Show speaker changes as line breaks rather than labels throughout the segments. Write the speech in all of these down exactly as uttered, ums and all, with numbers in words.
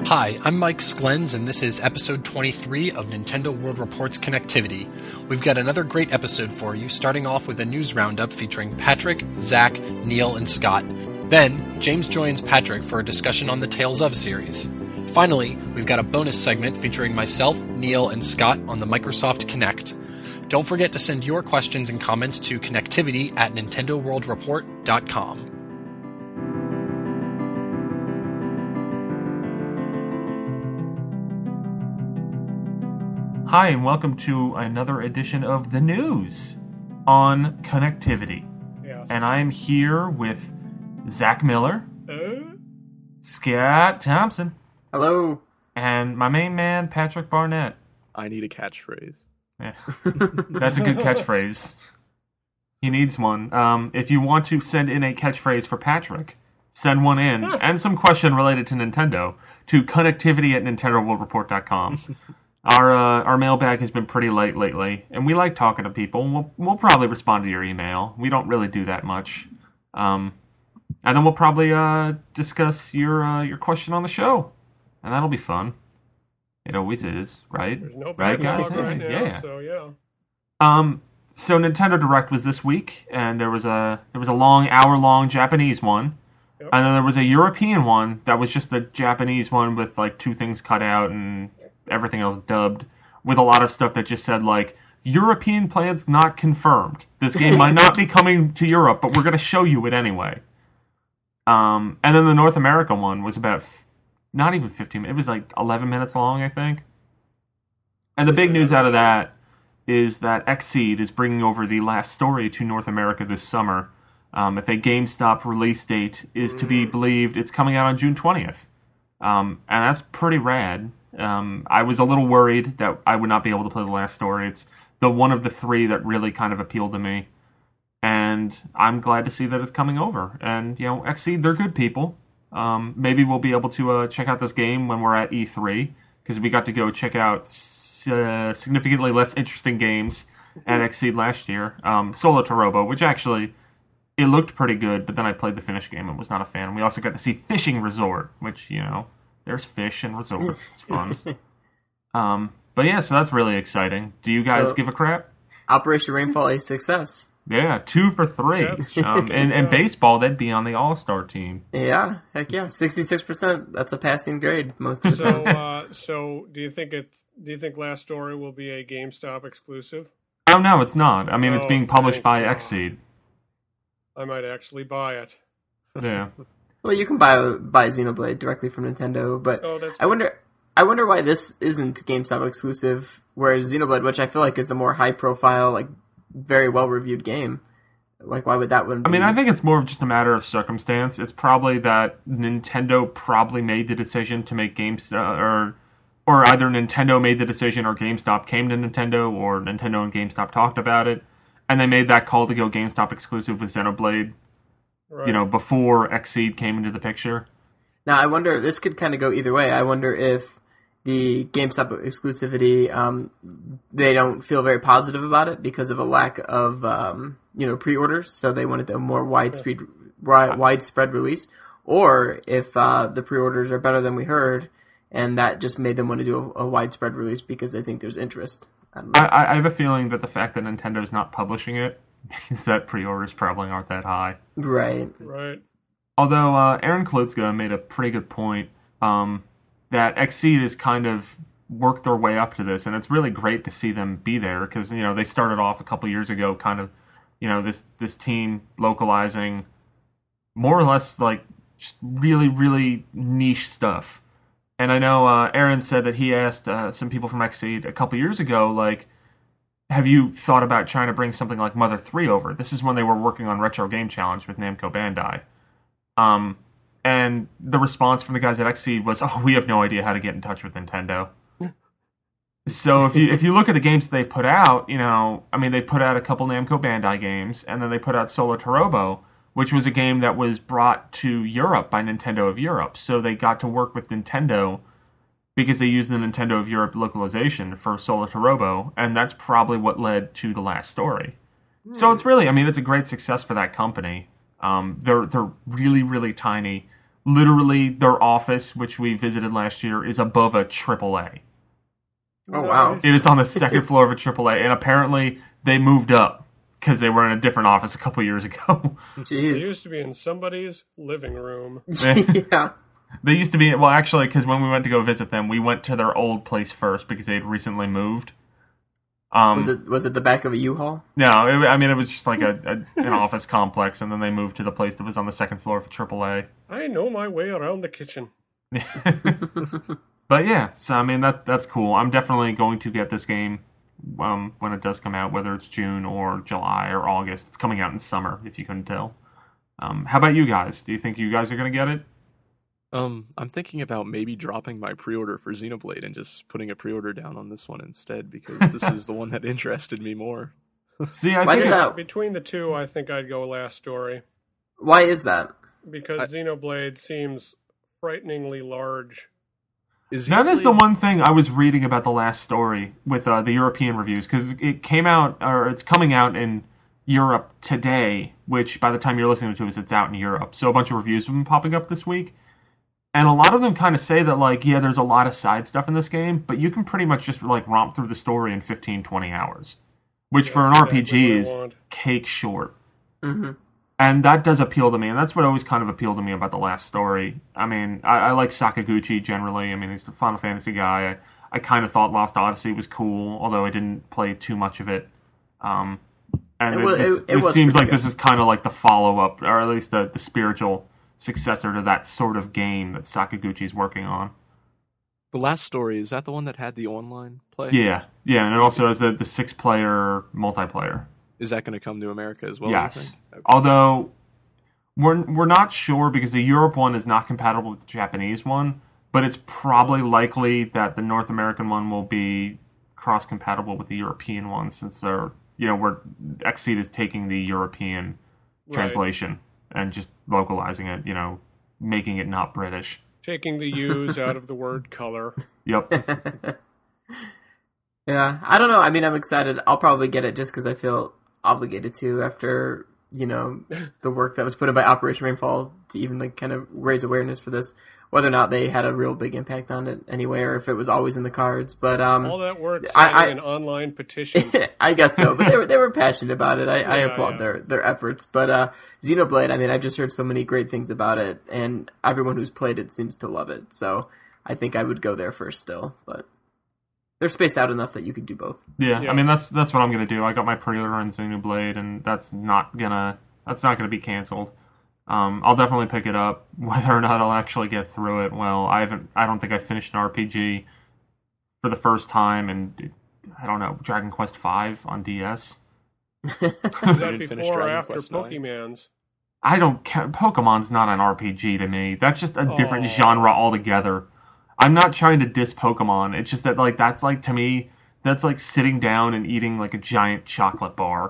Hi, I'm Mike Sklens, and this is episode twenty-three of Nintendo World Report's Connectivity. We've got another great episode for you, starting off with a news roundup featuring Patrick, Zach, Neil, and Scott. Then, James joins Patrick for a discussion on the Tales of series. Finally, we've got a bonus segment featuring myself, Neil, and Scott on the Microsoft Kinect. Don't forget to send your questions and comments to connectivity at nintendo world report dot com.
Hi, and welcome to another edition of The News on Connectivity.
Yes.
And I'm here with Zach Miller,
Uh?
Scott Thompson,
Hello.
and my main man, Patrick Barnett.
I need a catchphrase.
Yeah. That's a good catchphrase. He needs one. Um, if you want to send in a catchphrase for Patrick, send one in, and some question related to Nintendo, to connectivity at nintendo world report dot com. Our uh, our mailbag has been pretty light lately, and we like talking to people. We'll we'll probably respond to your email. We don't really do that much, um, and then we'll probably uh, discuss your uh, your question on the show, and that'll be fun. It always is, right?
There's no
right, guys?
backlog right now,
yeah.
so yeah.
Um. So Nintendo Direct was this week, and there was a there was a long hour long Japanese one,
Yep.
and then there was a European one that was just a Japanese one with like two things cut out and everything else dubbed, with a lot of stuff that just said, like, European plans not confirmed. This game might not be coming to Europe, but we're going to show you it anyway. Um, and then the North America one was about, f- not even fifteen minutes, it was like eleven minutes long, I think. And the big news out of that is that Xseed is bringing over the last story to North America this summer. Um, if a GameStop release date is to be believed, it's coming out on June twentieth. Um, and that's pretty rad. Um, I was a little worried that I would not be able to play the last story. It's the one of the three that really kind of appealed to me. And I'm glad to see that it's coming over. And, you know, Xseed, they're good people. Um, maybe we'll be able to uh, check out this game when we're at E three, because we got to go check out uh, significantly less interesting games at Xseed last year. Um, Solo Tarobo, which actually, it looked pretty good, but then I played the finished game and was not a fan. We also got to see Fishing Resort, which, you know, there's fish and resorts. It's fun. um, but yeah, so that's really exciting. Do you guys
So,
give a crap?
Operation Rainfall a success.
Yeah, two for three.
That's-
Um, and, and baseball, they'd be on the All-Star team.
Yeah, heck yeah, sixty-six percent. That's a passing grade most of the
So,
time.
uh, so do you think it's? Do you think Last Story will be a GameStop exclusive?
Oh, no, it's not. I mean, it's
Oh,
being published by
thank God.
Xseed.
I might actually buy it.
Yeah.
Well, you can buy buy Xenoblade directly from Nintendo, but
Oh, that's
I wonder, I wonder why this isn't GameStop exclusive, whereas Xenoblade, which I feel like is the more high profile, like very well reviewed game, like why would that one?
I
Be?
mean, I think it's more of just a matter of circumstance. It's probably that Nintendo probably made the decision to make GameStop, or or either Nintendo made the decision or GameStop came to Nintendo, or Nintendo and GameStop talked about it, and they made that call to go GameStop exclusive with Xenoblade,
right.
you know, before Xseed came into the picture.
Now, I wonder, this could kind of go either way. I wonder if the GameStop exclusivity, um, they don't feel very positive about it because of a lack of, um, you know, pre-orders, so they wanted a more widespread, wi- widespread release, or if uh, the pre-orders are better than we heard, and that just made them want to do a, a widespread release because they think there's interest. I don't know.
I, I have a feeling that the fact that Nintendo's not publishing it means that pre-orders probably aren't that high.
Right.
Right.
Although uh, Aaron Klutzka made a pretty good point um, that Xseed has kind of worked their way up to this, and it's really great to see them be there because, you know, they started off a couple years ago kind of, you know, this, this team localizing more or less like just really, really niche stuff. And I know uh, Aaron said that he asked uh, some people from Xseed a couple years ago, like, have you thought about trying to bring something like Mother three over? This is when they were working on Retro Game Challenge with Namco Bandai. Um, and the response from the guys at Xseed was, oh, we have no idea how to get in touch with Nintendo. So if you if you look at the games that they've put out, you know, I mean, they put out a couple Namco Bandai games, and then they put out Solo Tarobo, which was a game that was brought to Europe by Nintendo of Europe. So they got to work with Nintendo because they used the Nintendo of Europe localization for Solo Tarobo, and that's probably what led to The Last Story. Mm. So it's really, I mean, it's a great success for that company. Um, they're they're really, really tiny, literally their office, which we visited last year, is above a triple A.
Oh, wow.
Nice.
It is on the second floor of a triple A, and apparently they moved up because they were in a different office a couple years ago.
They
Jeez.
used to be in somebody's living room.
Yeah.
They used to be, well, actually, because when we went to go visit them, we went to their old place first because they had recently moved. Um,
Was it was it the back of a U-Haul?
No, it, I mean, it was just like a, a an office complex, and then they moved to the place that was on the second floor of a triple A.
I know my way around the kitchen.
But yeah, so I mean, that that's cool. I'm definitely going to get this game um, when it does come out, whether it's June or July or August. It's coming out in summer, if you couldn't tell. Um, how about you guys? Do you think you guys are going to get it?
Um, I'm thinking about maybe dropping my pre-order for Xenoblade and just putting a pre-order down on this one instead, because this is the one that interested me more.
See, I
Why
think
did
it-
that?
Between the two, I think I'd go Last Story.
Why is that?
Because Xenoblade seems frighteningly large.
Is
that is the
Xenoblade-
one thing I was reading about the last story with uh, the European reviews, because it came out, or it's coming out in Europe today, which by the time you're listening to this, it's out in Europe. So a bunch of reviews have been popping up this week. And a lot of them kind of say that, like, yeah, there's a lot of side stuff in this game, but you can pretty much just, like, romp through the story in fifteen, twenty hours. Which, for an
That's
R P G,
exactly what I
is
want.
cake short.
Mm-hmm.
And that does appeal to me, and that's what always kind of appealed to me about the last story. I mean, I, I like Sakaguchi generally. I mean, he's a Final Fantasy guy. I, I kind of thought Lost Odyssey was cool, although I didn't play too much of it. Um, and
It
it,
wa-
this,
it- it
this
was
seems
pretty
like
good.
this is kind of like the follow-up, or at least the, the spiritual successor to that sort of game that Sakaguchi's working on.
The last story, is that the one that had the online play?
Yeah, yeah, and it also has the, the six-player multiplayer.
Is that going to come to America as well? you
Yes.
think? Okay.
Although we're we're not sure because the Europe one is not compatible with the Japanese one, but it's probably likely that the North American one will be cross compatible with the European one, since they're you know we're Xseed is taking the European
Right.
translation and just localizing it, you know, making it not British.
Taking the U's out of the word color.
Yep.
Yeah, I don't know. I mean, I'm excited. I'll probably get it just because I feel obligated to after, you know, the work that was put in by Operation Rainfall to even like kind of raise awareness for this. Whether or not they had a real big impact on it anyway, or if it was always in the cards. But um,
All that work
I-
signing
I-
an online petition.
I guess so. But they were they were passionate about it. I, I
Yeah,
applaud
yeah.
their their efforts. But uh, Xenoblade, I mean, I've just heard so many great things about it, and everyone who's played it seems to love it. So I think I would go there first still. But they're spaced out enough that you could do both.
Yeah,
Yeah.
I mean that's that's what I'm gonna do. I got my pre-order on Xenoblade, and that's not gonna that's not gonna be canceled. Um, I'll definitely pick it up. Whether or not I'll actually get through it, well, I haven't. I don't think I finished an R P G for the first time, and I don't know Dragon Quest five on D S.
Is
You
that
didn't finish
before or
Dragon
after
Quest nine?
Pokemon's?
I don't. ca- Pokemon's not an R P G to me. That's just a different
Aw.
genre altogether. I'm not trying to diss Pokemon. It's just that like that's like to me that's like sitting down and eating like a giant chocolate bar.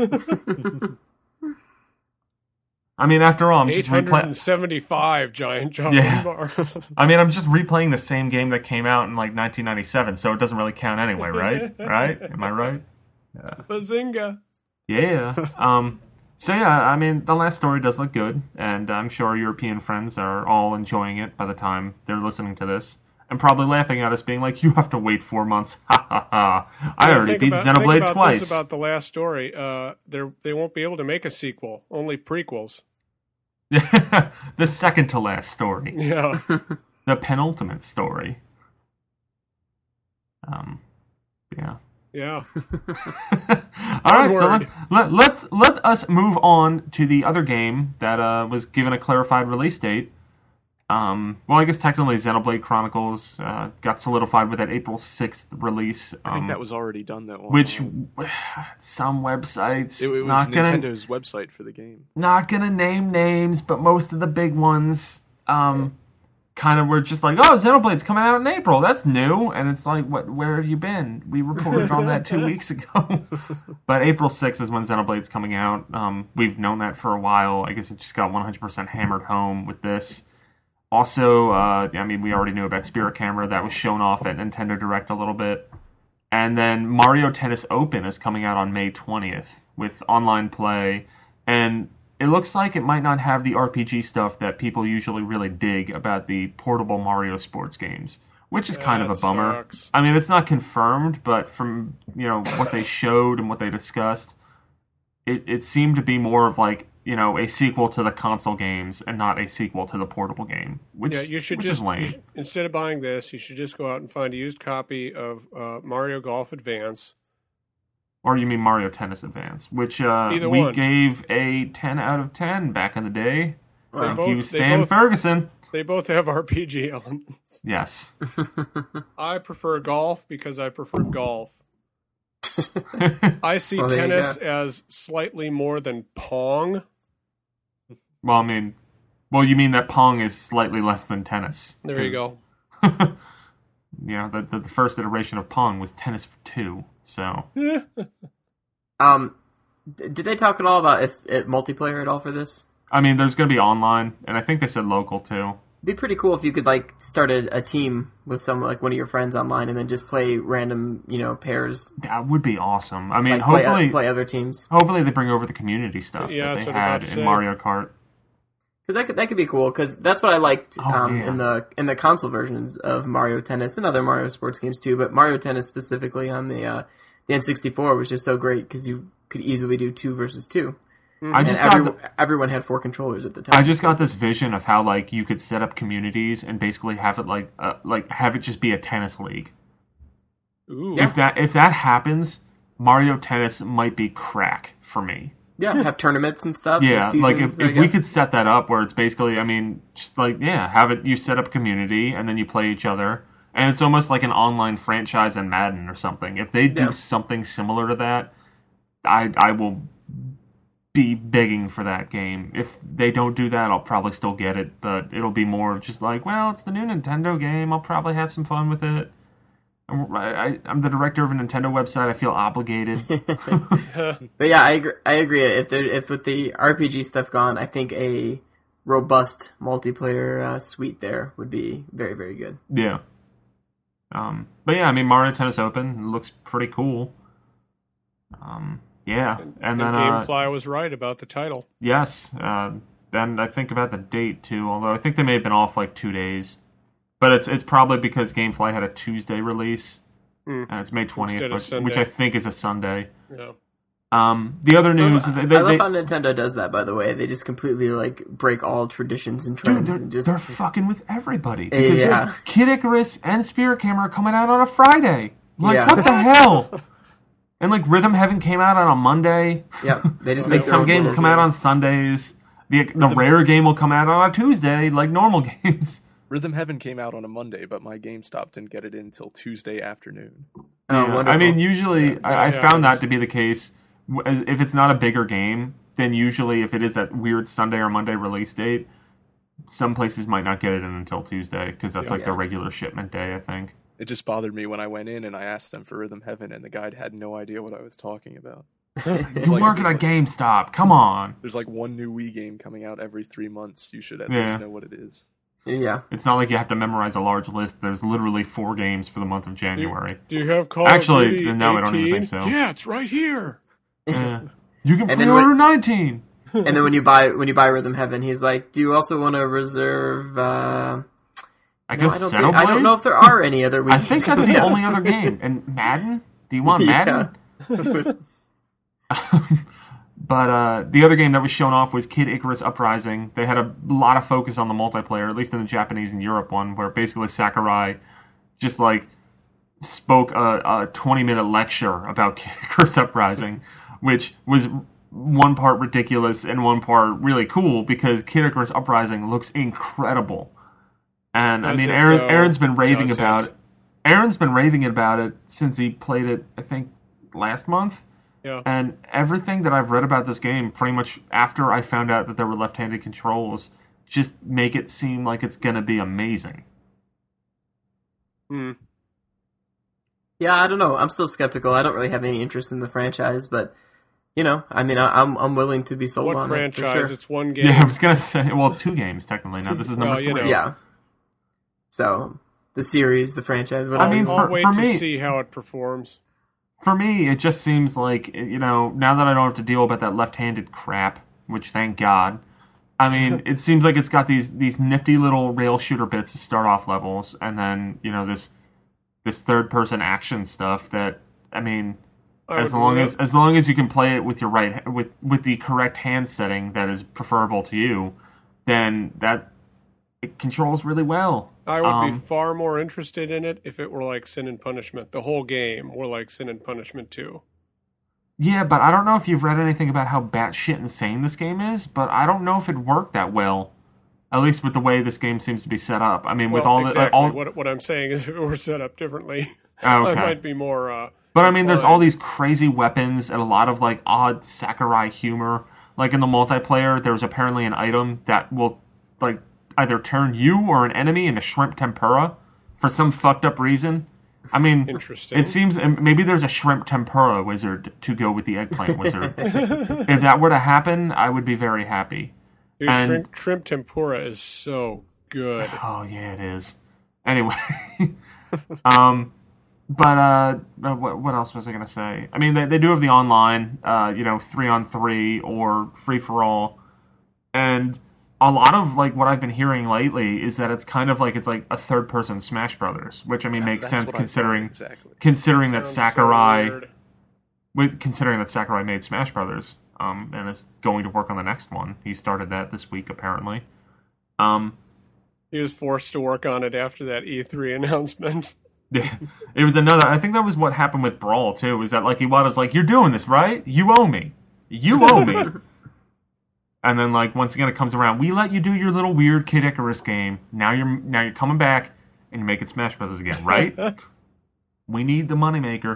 I mean, after all, I'm
Eight
just
hundred
replaying.
and seventy-five giant chocolate
Yeah.
bars.
I mean, I'm just replaying the same game that came out in like nineteen ninety-seven, so it doesn't really count anyway, right? Right? Am I right?
Bazinga!
Yeah. Um. So yeah, I mean, the last story does look good, and I'm sure our European friends are all enjoying it by the time they're listening to this, and probably laughing at us, being like, "You have to wait four months." Ha ha ha! I
Yeah,
already
think
beat
about, think
Xenoblade
about
twice.
This about the last story. Uh, they they won't be able to make a sequel. Only prequels.
The second to last story,
Yeah.
the penultimate story. Um. Yeah.
Yeah.
All right, so
Onward.
let, let, let's let us move on to the other game that uh, was given a clarified release date. Um, well, I guess technically Xenoblade Chronicles uh, got solidified with that April sixth release.
I think
um,
that was already done though.
which
online.
some websites
it, it was
not gonna
Nintendo's website for the game.
not gonna name names, but most of the big ones um, kind of were just like, "Oh, Xenoblade's coming out in April. That's new." And it's like, "What? Where have you been? We reported on that two weeks ago." But April sixth is when Xenoblade's coming out. Um, we've known that for a while. I guess it just got one hundred percent hammered home with this. Also, uh, I mean, we already knew about Spirit Camera. That was shown off at Nintendo Direct a little bit. And then Mario Tennis Open is coming out on May twentieth with online play. And it looks like it might not have the R P G stuff that people usually really dig about the portable Mario sports games, which is kind of a
That
bummer.
sucks.
I mean, it's not confirmed, but from, you know, what they showed and what they discussed, it, it seemed to be more of like, you know, a sequel to the console games and not a sequel to the portable game, which,
Yeah, you should
which
just
is lame.
you should- instead of buying this, you should just go out and find a used copy of uh, Mario Golf Advance.
Or you mean Mario Tennis Advance, which uh,
Either
we
one.
gave a ten out of ten back in the day.
Wow.
Thank
both-
you,
they
Stan
both-
Ferguson.
They both have R P G elements.
Yes.
I prefer golf because I prefer golf. I see
Well, there you
tennis
go.
as slightly more than Pong.
Well, I mean, well, you mean that Pong is slightly less than tennis.
There you go.
You know, the, the, the first iteration of Pong was tennis for two, so...
Um, d- did they talk at all about if, if multiplayer at all for this?
I mean, there's going to be online, and I think they said local, too.
It'd be pretty cool if you could like start a, a team with some like one of your friends online and then just play random, you know, pairs.
That would be awesome. I mean,
Like play,
hopefully...
uh, play other teams.
Hopefully they bring over the community stuff
Yeah,
that
that's
they
what I'm
had
about to
in
say.
Mario Kart.
Because that could that could be cool. Because that's what I liked
Oh,
um,
yeah.
in the in the console versions of Mario Tennis and other Mario sports games too. But Mario Tennis specifically on the uh, the N sixty-four was just so great because you could easily do two versus two.
I
And
just got
every,
the-
everyone had four controllers at the time.
I just got this vision of how like you could set up communities and basically have it like uh, like have it just be a tennis league.
Ooh.
If that if that happens, Mario Tennis might be crack for me.
yeah, have tournaments and stuff.
Yeah,
have
like if,
seasons, I
if we
guess.
could set that up where it's basically, I mean, just like yeah, have it you set up a community and then you play each other, and it's almost like an online franchise in Madden or something. If they do
Yeah.
something similar to that, I I will be begging for that game. If they don't do that, I'll probably still get it, but it'll be more of just like, well, it's the new Nintendo game. I'll probably have some fun with it. I'm, I, I'm the director of a Nintendo website. I feel obligated.
But yeah, I agree. I agree. If there, if with the R P G stuff gone, I think a robust multiplayer uh, suite there would be very very good.
Yeah. Um, but yeah, I mean, Mario Tennis Open looks pretty cool. Um, yeah, and,
And
then uh,
GameFly was right about the title.
yes, uh, and I think about the date too. Although I think they may have been off like two days, but it's it's probably because GameFly had a Tuesday release,
Hmm.
and it's May twentieth,
Instead of
which, which
Sunday.
I think is a Sunday.
Yeah.
Um, the other news,
I,
they, they,
I love
they-
how Nintendo does that. By the way, they just completely like break all traditions and
Dude,
trends
they're,
and just
they're fucking with everybody. Because
Yeah.
yeah. Kid Icarus and Spirit Camera are coming out on a Friday. Like,
Yeah.
what the hell? And, like, Rhythm Heaven came out on a Monday.
yep. They just
Like,
make
Like,
their
some
own
games
rules.
come out on Sundays. The, the rare game will come out on a Tuesday, like normal games.
Rhythm Heaven came out on a Monday, but my GameStop didn't get it in until Tuesday afternoon.
Oh,
Yeah.
wonderful.
I mean, usually, I, I
Yeah,
found
it's-
that to be the case. W- as- If it's not a bigger game, then usually if it is that weird Sunday or Monday release date, some places might not get it in until Tuesday, because that's
Yeah.
like the
Yeah.
regular shipment day, I think.
It just bothered me when I went in and I asked them for Rhythm Heaven, and the guide had no idea what I was talking about. It was
You
like-
work
it
at
was
a
like-
GameStop. Come on.
There's like one new Wii game coming out every three months. You should at
Yeah.
least know what it is.
yeah.
It's not like you have to memorize a large list. There's literally four games for the month of
Do,
January.
do you have Call
Actually,
of Duty
no, I don't even
eighteen?
think so.
Yeah, it's right here.
Eh. You can
And then
pre-order
what-
nineteen.
And then when you buy when you buy Rhythm Heaven, he's like, "Do you also want to reserve?" Uh,
I
no,
guess
I don't,
Xenoblade?
think, I don't know if there are any other.
I think that's the
Yeah.
only other game. And Madden? Do you want Madden? But uh, the other game that was shown off was Kid Icarus Uprising. They had a lot of focus on the multiplayer, at least in the Japanese and Europe one, where basically Sakurai just like spoke a, a twenty minute lecture about Kid Icarus Uprising, which was one part ridiculous and one part really cool because Kid Icarus Uprising looks incredible. And I
Does
mean,
it,
Aaron,
though?
Aaron's been raving
Does
about
it?
it. Aaron's been raving about it since he played it, I think, last month.
Yeah.
And everything that I've read about this game, pretty much after I found out that there were left-handed controls, just make it seem like it's going to be amazing.
Hmm.
Yeah, I don't know. I'm still skeptical. I don't really have any interest in the franchise, but you know, I mean, I, I'm I'm willing to be sold
What
on
franchise?
it for sure.
It's one game.
Yeah, I was going to say, well, two games technically. Now this is number
Well, you
three.
know.
Yeah. So the series, the franchise, whatever.
I mean,
I'll
for-
wait
for
to
me-
see how it performs.
For me, it just seems like, you know, now that I don't have to deal about that left-handed crap which thank God. I mean, it seems like it's got these these nifty little rail shooter bits to start off levels, and then you know this this third person action stuff that I mean,
I
as
would
long
re-
as as long as you can play it with your right with with the correct hand setting that is preferable to you, then that it controls really well.
I would
Um,
be far more interested in it if it were like Sin and Punishment. The whole game were like Sin and Punishment two.
Yeah, but I don't know if you've read anything about how batshit insane this game is, but I don't know if it worked that well. At least with the way this game seems to be set up. I mean, with
Well,
all
exactly.
the all.
What what I'm saying is, if it were set up differently,
Oh,
I
okay.
might be more. Uh,
But I mean, there's all
inclined.
these crazy weapons and a lot of like odd Sakurai humor. Like in the multiplayer, there's apparently an item that will like either turn you or an enemy into shrimp tempura for some fucked up reason. I mean,
Interesting.
it seems and maybe there's a shrimp tempura wizard to go with the eggplant wizard. If that were to happen, I would be very happy.
Dude,
and-
shrimp, shrimp tempura is so good.
Oh yeah, it is. Anyway, um, but uh, uh, what what else was I gonna say? I mean, they they do have the online, uh, you know, three on three or free for all, and a lot of like what I've been hearing lately is that it's kind of like it's like a third person Smash Brothers, which I mean makes
That's
sense
what I thought,
considering
exactly.
considering that
Sounds so
Sakurai
weird.
with considering that Sakurai made Smash Brothers, um, and is going to work on the next one. He started that this week apparently. Um.
He was forced to work on it after that E three announcement.
Yeah, it was another. I think that was what happened with Brawl too. Was that like Iwata's like, "You're doing this, right? You owe me. You owe me." And then like once again it comes around, we let you do your little weird Kid Icarus game. Now you're now you're coming back and you're making Smash Brothers again, right? We need the moneymaker.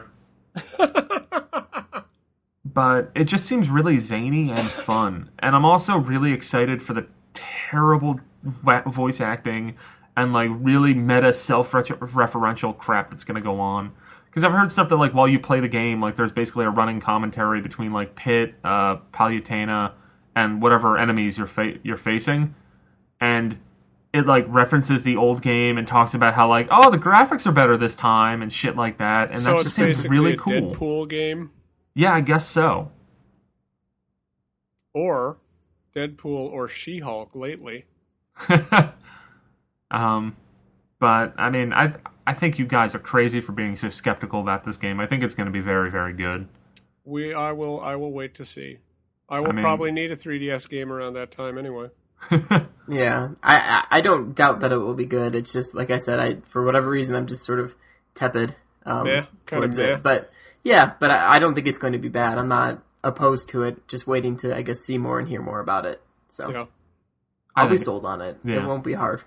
But it just seems really zany and fun, and I'm also really excited for the terrible wa- voice acting and like really meta self-referential crap that's going to go on. Because I've heard stuff that like while you play the game, like there's basically a running commentary between like Pit, uh, Palutena, and whatever enemies you're fa- you're facing, and it like references the old game and talks about how like oh the graphics are better this time and shit like that, and
So
that
it's
just seems
basically
really
a
cool.
Deadpool game,
Yeah, I guess so.
or Deadpool or She-Hulk lately.
um, but I mean, I I think you guys are crazy for being so skeptical about this game. I think it's going to be very, very good.
We, I will, I will wait to see. I will
I mean-
probably need a three D S game around that time anyway.
Yeah, I, I I don't doubt that it will be good. It's just like I said, I for whatever reason I'm just sort of tepid. Um,
Meh, kinda
towards
meh.
it. But yeah, but I, I don't think it's going to be bad. I'm not opposed to it. Just waiting to I guess see more and hear more about it. So
Yeah.
I'll
I
be
think-
sold on it.
yeah.
It won't be hard.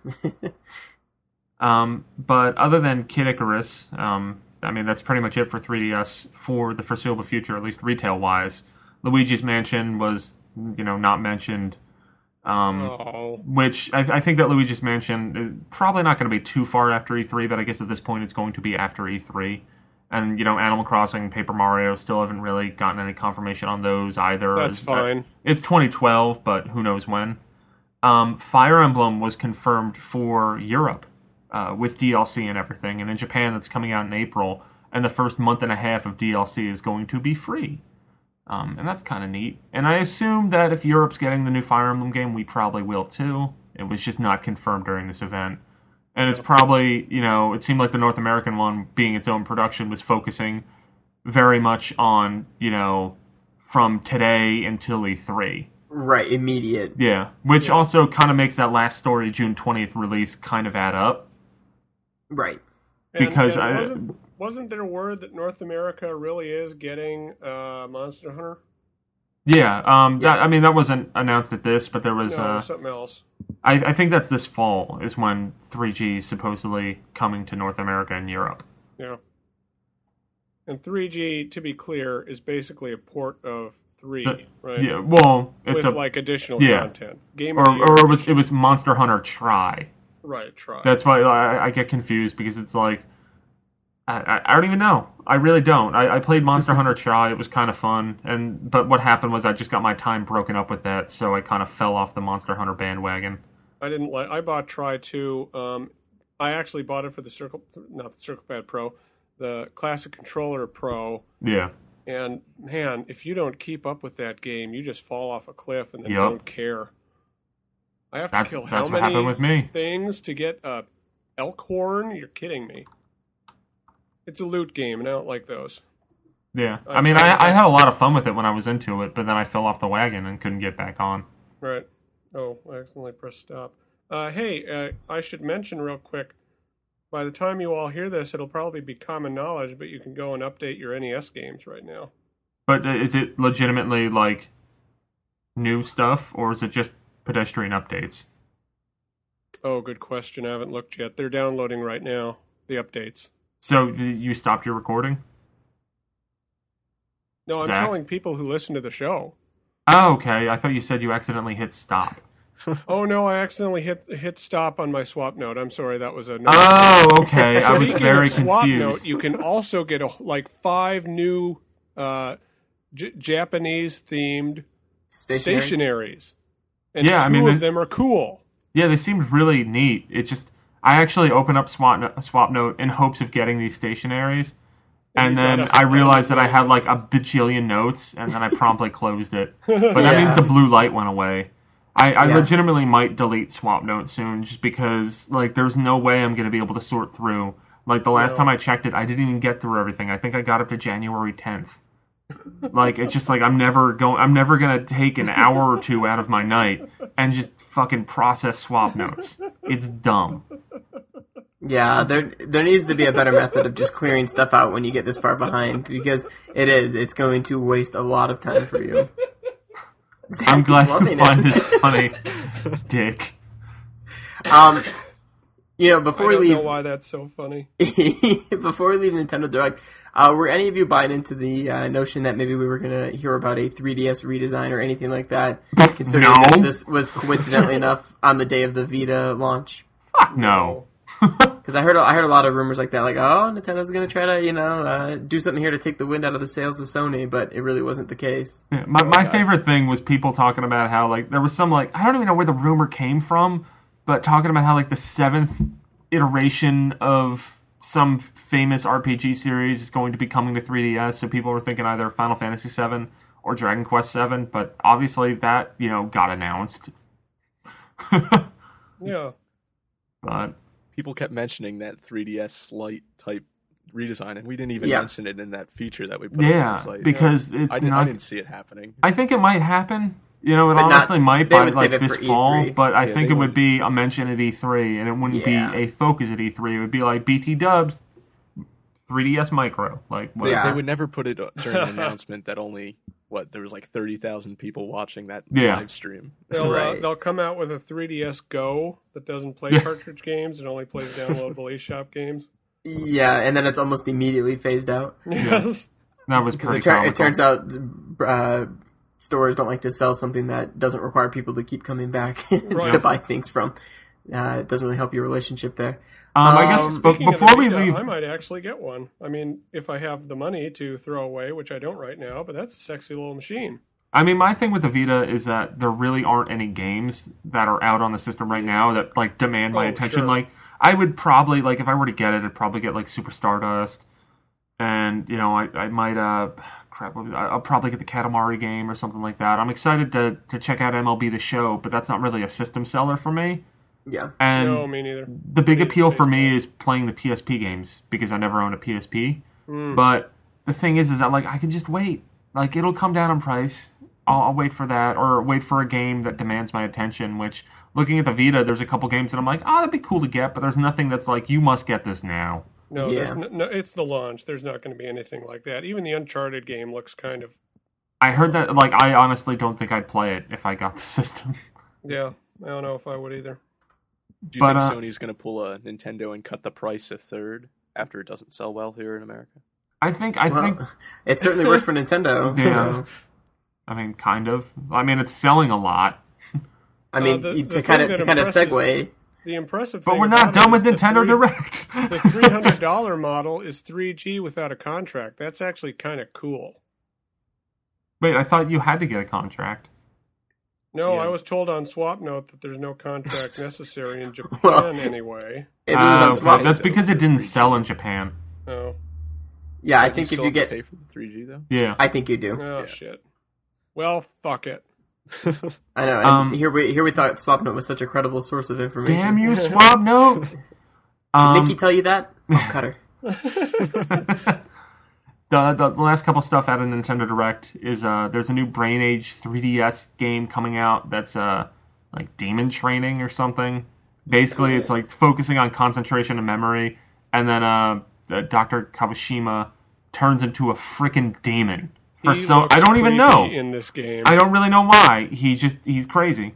Um, but other than Kid Icarus, um, I mean, that's pretty much it for three D S for the foreseeable future, at least retail-wise. Luigi's Mansion was, you know, not mentioned. Um,
Oh,
Which I, I think that Luigi's Mansion is probably not going to be too far after E three, but I guess at this point it's going to be after E three. And, you know, Animal Crossing, Paper Mario still haven't really gotten any confirmation on those either.
that's
As-
fine.
It's twenty twelve, but who knows when. Um, Fire Emblem was confirmed for Europe uh, with D L C and everything, and in Japan that's coming out in April, and the first month and a half of D L C is going to be free. Um, and that's kind of neat. And I assume that if Europe's getting the new Fire Emblem game, we probably will too. It was just not confirmed during this event. And it's probably, you know, it seemed like the North American one, being its own production, was focusing very much on, you know, from today until E three.
Right, immediate.
Yeah, which
Yeah.
also kind of makes that last story, June twentieth release, kind of add up.
Right.
And-
Because
and
I-
wasn't, wasn't there word that North America really is getting uh, Monster Hunter?
Yeah, um,
Yeah.
That, I mean, that wasn't announced at this, but there was,
No,
uh,
something else.
I, I think that's this fall is when three G is supposedly coming to North America and Europe.
Yeah. And three G, to be clear, is basically a port of three,
The-
right?
Yeah, well, it's
With
a,
like additional
yeah.
content. Game
or,
of the
or
year.
it was, it was Monster Hunter Try.
Right, try.
That's why I, I get confused because it's like, I, I, I don't even know. I really don't. I, I played Monster Hunter Try. It was kind of fun, and but what happened was I just got my time broken up with that, so I kind of fell off the Monster Hunter bandwagon.
I didn't like. I bought Try two. Um, I actually bought it for the Circle, not the Circle Pad Pro, the Classic Controller Pro,
Yeah.
And man, if you don't keep up with that game, you just fall off a cliff and then
Yep.
don't care. I have to
That's
kill
that's
how
what
many
happened with me.
things to get a elk horn? You're kidding me. It's a loot game, and I don't like those.
Yeah,
I-
I mean,
I-
I, I had a lot of fun with it when I was into it, but then I fell off the wagon and couldn't get back on.
Right. Oh, I accidentally pressed stop. Uh, hey, uh, I should mention real quick, by the time you all hear this, it'll probably be common knowledge, but you can go and update your N E S games right now.
But uh, is it legitimately like new stuff, or is it just pedestrian updates?
Oh, good question. I haven't looked yet. They're downloading right now, the updates.
So y- you stopped your recording?
No, I'm
Zach?
telling people who listen to the show.
Oh, okay. I thought you said you accidentally hit stop.
Oh, no, I accidentally hit hit stop on my swap note. I'm sorry, that was a...
Oh, okay. I was
Speaking
very
of swap
confused.
note, you can also get a, like five new uh, J- Japanese-themed
Stationary?
stationaries. And
Yeah,
two
I mean,
of
they-
them are cool.
Yeah, they seemed really neat. It just, I actually opened up Swap, no- Swap Note in hopes of getting these stationaries, and
you
then
got a
I realized that I had
hundred
like a bajillion notes, and then I promptly closed it. But that
Yeah.
means the blue light went away. I, I
Yeah.
legitimately might delete Swap Note soon, just because like there's no way I'm going to be able to sort through. Like the last
No.
time I checked it, I didn't even get through everything. I think I got up to January tenth. Like it's just like I'm never going. I'm never gonna take an hour or two out of my night and just fucking process swap notes. It's dumb.
Yeah, there there needs to be a better method of just clearing stuff out when you get this far behind, because it is. It's going to waste a lot of time for you. Zach
I'm
is
glad you
loving
find
it.
this funny, Dick.
Um, you know,
I
before we
don't
leave,
know why that's so funny.
before we leave Nintendo Direct, uh, were any of you buying into the uh, notion that maybe we were going to hear about a three D S redesign or anything like that? Considering
No.
that this was coincidentally enough on the day of the Vita launch.
Fuck no.
Because I heard I heard a lot of rumors like that, like, oh, Nintendo's going to try to, you know, uh, do something here to take the wind out of the sails of Sony, but it really wasn't the case.
Yeah, my my favorite thing was people talking about how like there was some like I don't even know where the rumor came from, but talking about how like the seventh iteration of some famous R P G series is going to be coming to three D S. So people were thinking either Final Fantasy seven or Dragon Quest seven, but obviously that you know got announced.
Yeah.
But
People kept mentioning that three D S Lite type redesign, and we didn't even
Yeah.
mention it in that feature that we put on
yeah,
the site.
because it's
I, didn't,
not.
I didn't see it happening.
I think it might happen. You know, it
But not-
honestly might
they
by
would
like
save it
this
for
fall,
E three.
but I
Yeah,
think
they
it would
would.
be a mention at E three, and it wouldn't
Yeah.
be a focus at E three. It would be like B T Dubs, three D S Micro. Like,
They,
well,
Yeah.
they would never put it during an announcement that only what there was like thirty thousand people watching that
Yeah.
live stream.
They'll, uh,
Right.
they'll come out with a three D S Go that doesn't play
Yeah.
cartridge games and only plays downloadable eShop games.
Yeah, and then it's almost immediately phased out.
Yes.
that was
Because
pretty
it, tur-
comical.
it turns out uh, stores don't like to sell something that doesn't require people to keep coming back to
Right.
buy things from. Uh, it doesn't really help your relationship there.
Um, I guess,
Um,
but
Speaking of
before
the
we
Vita,
leave,
I might actually get one. I mean, if I have the money to throw away, which I don't right now, but that's a sexy little machine.
I mean, my thing with the Vita is that there really aren't any games that are out on the system right now that like demand my
Oh,
attention.
sure.
Like, I would probably like if I were to get it, I'd probably get like Super Stardust, and you know, I I might uh. Crap, what was- I'll probably get the Katamari game or something like that. I'm excited to, to check out M L B The Show, but that's not really a system seller for me.
Yeah.
And
no, me neither.
the big
Me-
appeal for me
baseball.
is playing the P S P games because I never owned a P S P.
Mm.
But the thing is, is that like I can just wait. Like it'll come down in price. I'll, I'll wait for that, or wait for a game that demands my attention. Which, looking at the Vita, there's a couple games that I'm like, oh, that'd be cool to get, but there's nothing that's like, you must get this now.
No,
Yeah.
there's no, no, it's the launch. There's not going to be anything like that. Even the Uncharted game looks kind of,
I heard that. Like, I honestly don't think I'd play it if I got the system.
yeah, I don't know if I would either.
Do you
But,
think
uh,
Sony's going to pull a Nintendo and cut the price a third after it doesn't sell well here in America?
I think. I
Well,
think.
it certainly works for Nintendo.
Yeah.
So,
I mean, kind of. I mean, it's selling a lot.
I mean,
Uh, the-
you-
the
to
thing
kind of
that
to kind of
impresses-
segue.
The impressive
But
thing
we're not
about
done
it
with
is the
Nintendo
three-
Direct.
The three hundred dollars model is three G without a contract. That's actually kind of cool.
Wait, I thought you had to get a contract.
No,
Yeah.
I was told on SwapNote that there's no contract necessary in Japan
Well-
anyway.
It
Uh,
was on
okay,
Swap-
that's because it didn't sell in Japan.
Oh.
Yeah, I
Like,
think
you
if
still
you
have to
get,
pay for the three G though.
Yeah.
I think you do.
Oh
Yeah.
shit. Well, fuck it.
I know. And
Um,
here we here we thought SwapNote was such a credible source of information.
Damn you, SwapNote!
Did
Um,
Nikki tell you that? Oh, cut her.
the, the the last couple stuff out of Nintendo Direct is uh there's a new Brain Age three D S game coming out that's uh like demon training or something. Basically, it's like focusing on concentration and memory, and then uh the Doctor Kawashima turns into a freaking demon. For
He
some,
looks
I don't even
creepy
know.
in this game.
I don't really know why. He's just he's crazy.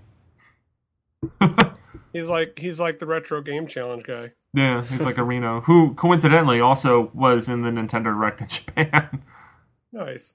He's like he's like the retro game challenge guy.
Yeah, he's like a Reno, who coincidentally also was in the Nintendo Direct in Japan.
Nice.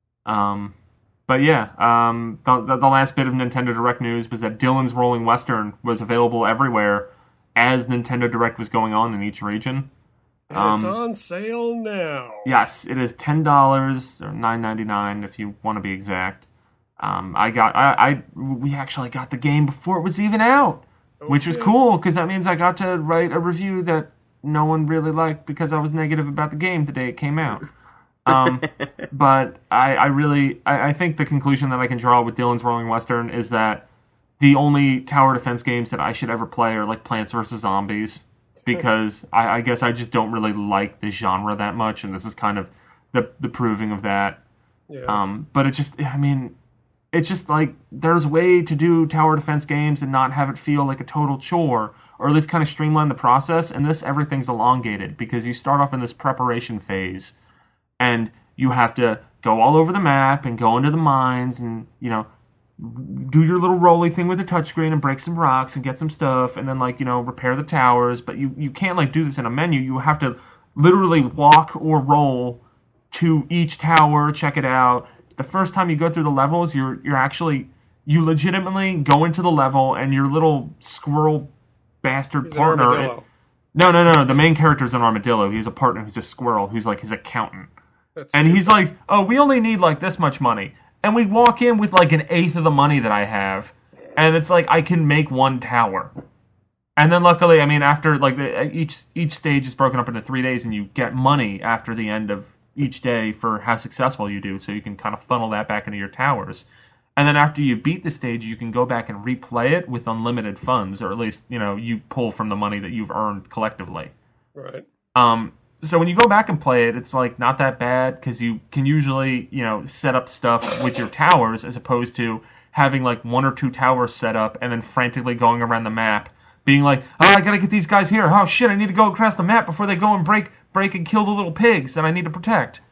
Um, but yeah, um, the, the, the last bit of Nintendo Direct news was that Dylan's Rolling Western was available everywhere as Nintendo Direct was going on in each region.
And it's
Um,
on sale now.
Yes, it is ten dollars or nine ninety nine if you want to be exact. Um, I got I, I we actually got the game before it was even out,
Oh,
which was
shit.
cool because that means I got to write a review that no one really liked because I was negative about the game the day it came out. Um, but I, I really I, I think the conclusion that I can draw with Dylan's Rolling Western is that the only tower defense games that I should ever play are like Plants versus Zombies. Because I, I guess I just don't really like the genre that much, and this is kind of the the proving of that.
Yeah.
Um, but it just, I mean, it's just like there's a way to do tower defense games and not have it feel like a total chore, or at least kind of streamline the process. And this, everything's elongated because you start off in this preparation phase, and you have to go all over the map and go into the mines and, you know, do your little rolly thing with the touchscreen and break some rocks and get some stuff and then, like, you know, repair the towers. But you, you can't, like, do this in a menu. You have to literally walk or roll to each tower, check it out. The first time you go through the levels, you're you're actually, you legitimately go into the level and your little squirrel bastard
He's an
partner.
armadillo.
No, no, no, no. The main character's an armadillo. He's a partner who's a squirrel who's, like, his accountant.
That's
And
stupid.
he's like, oh, we only need, like, this much money. And we walk in with, like, an eighth of the money that I have. And it's like, I can make one tower. And then, luckily, I mean, after, like, the, each each stage is broken up into three days, and you get money after the end of each day for how successful you do, so you can kind of funnel that back into your towers. And then after you beat the stage, you can go back and replay it with unlimited funds, or at least, you know, you pull from the money that you've earned collectively.
Right.
Um, so when you go back and play it, it's like not that bad because you can usually, you know, set up stuff with your towers as opposed to having like one or two towers set up and then frantically going around the map, being like, oh, I gotta get these guys here. Oh shit, I need to go across the map before they go and break, break and kill the little pigs that I need to protect.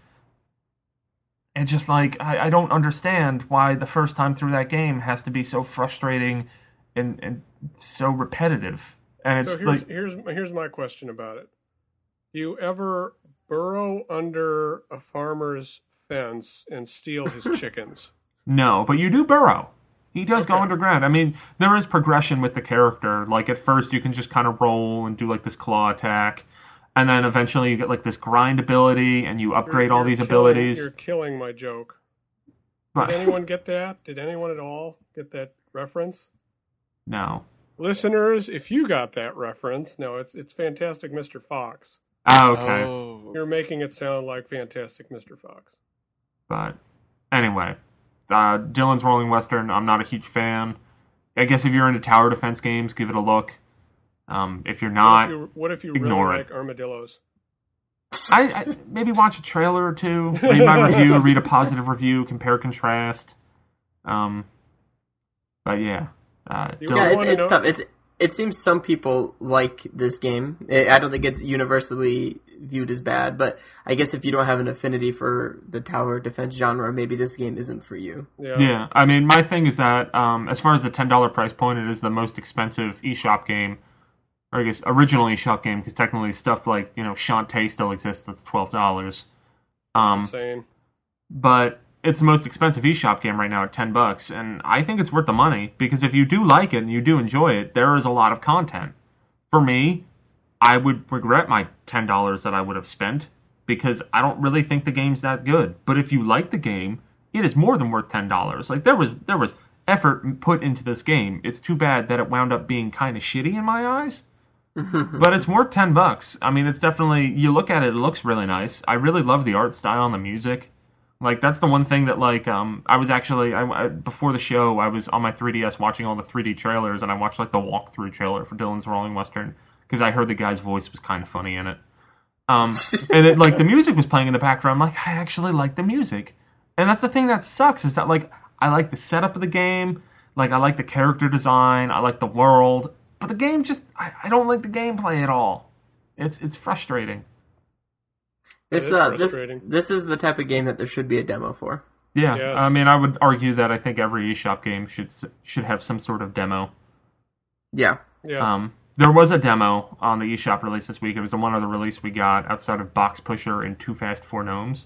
And just like I, I don't understand why the first time through that game has to be so frustrating and, and so repetitive. And
So
it's
here's
like,
here's here's my question about it. Do you ever burrow under a farmer's fence and steal his chickens?
no, but you do burrow. He does go
Okay.
underground. I mean, there is progression with the character. Like, at first, you can just kind of roll and do, like, this claw attack. And then eventually you get, like, this grind ability, and you upgrade
You're-
all
you're
these
killing-
abilities.
You're killing my joke.
But,
Did anyone get that? Did anyone at all get that reference?
no.
Listeners, if you got that reference, no, it's it's Fantastic Mister Fox.
Oh, okay.
Oh,
You're making it sound like Fantastic Mister Fox.
But, anyway. Uh, Dylan's Rolling Western, I'm not a huge fan. I guess if you're into tower defense games, give it a look. Um, if you're
What
not,
if you, what if you
ignore
really
it.
like armadillos?
I, I maybe watch a trailer or two, read my review, read a positive review, compare contrast. Um, but yeah, uh,
You
Dylan-
Yeah,
wanna
it, it's
know-
tough. It's it seems some people like this game. I I don't think it's universally viewed as bad, but I guess if you don't have an affinity for the tower defense genre, maybe this game isn't for you.
Yeah.
yeah. I mean, my thing is that um, as far as the ten dollar price point, it is the most expensive eShop game, or I guess original eShop game, because technically stuff like you know Shantae still exists. That's twelve dollars. Um,
Insane.
but it's the most expensive eShop game right now at ten bucks, and I think it's worth the money because if you do like it and you do enjoy it, there is a lot of content. For me, I would regret my ten dollars that I would have spent because I don't really think the game's that good. But if you like the game, it is more than worth ten dollars. Like there was there was effort put into this game. It's too bad that it wound up being kind of shitty in my eyes. But it's worth ten bucks. I mean, it's definitely, you look at it, it looks really nice. I really love the art style and the music. Like, that's the one thing that, like, um, I was actually, I, I, before the show, I was on my three D S watching all the three D trailers, and I watched, like, the walkthrough trailer for Dylan's Rolling Western, because I heard the guy's voice was kind of funny in it. Um, and, it, like, the music was playing in the background. I'm like, I actually like the music. And that's the thing that sucks, is that, like, I like the setup of the game, like, I like the character design, I like the world, but the game just, I, I don't like the gameplay at all. It's it's frustrating.
This
is
uh, this
frustrating.
this is the type of game that there should be a demo for.
Yeah,
Yes.
I mean, I would argue that I think every eShop game should should have some sort of demo.
Yeah.
Yeah.
Um, there was a demo on the eShop release this week. It was the one other release we got outside of Box Pusher and Too Fast Four Gnomes.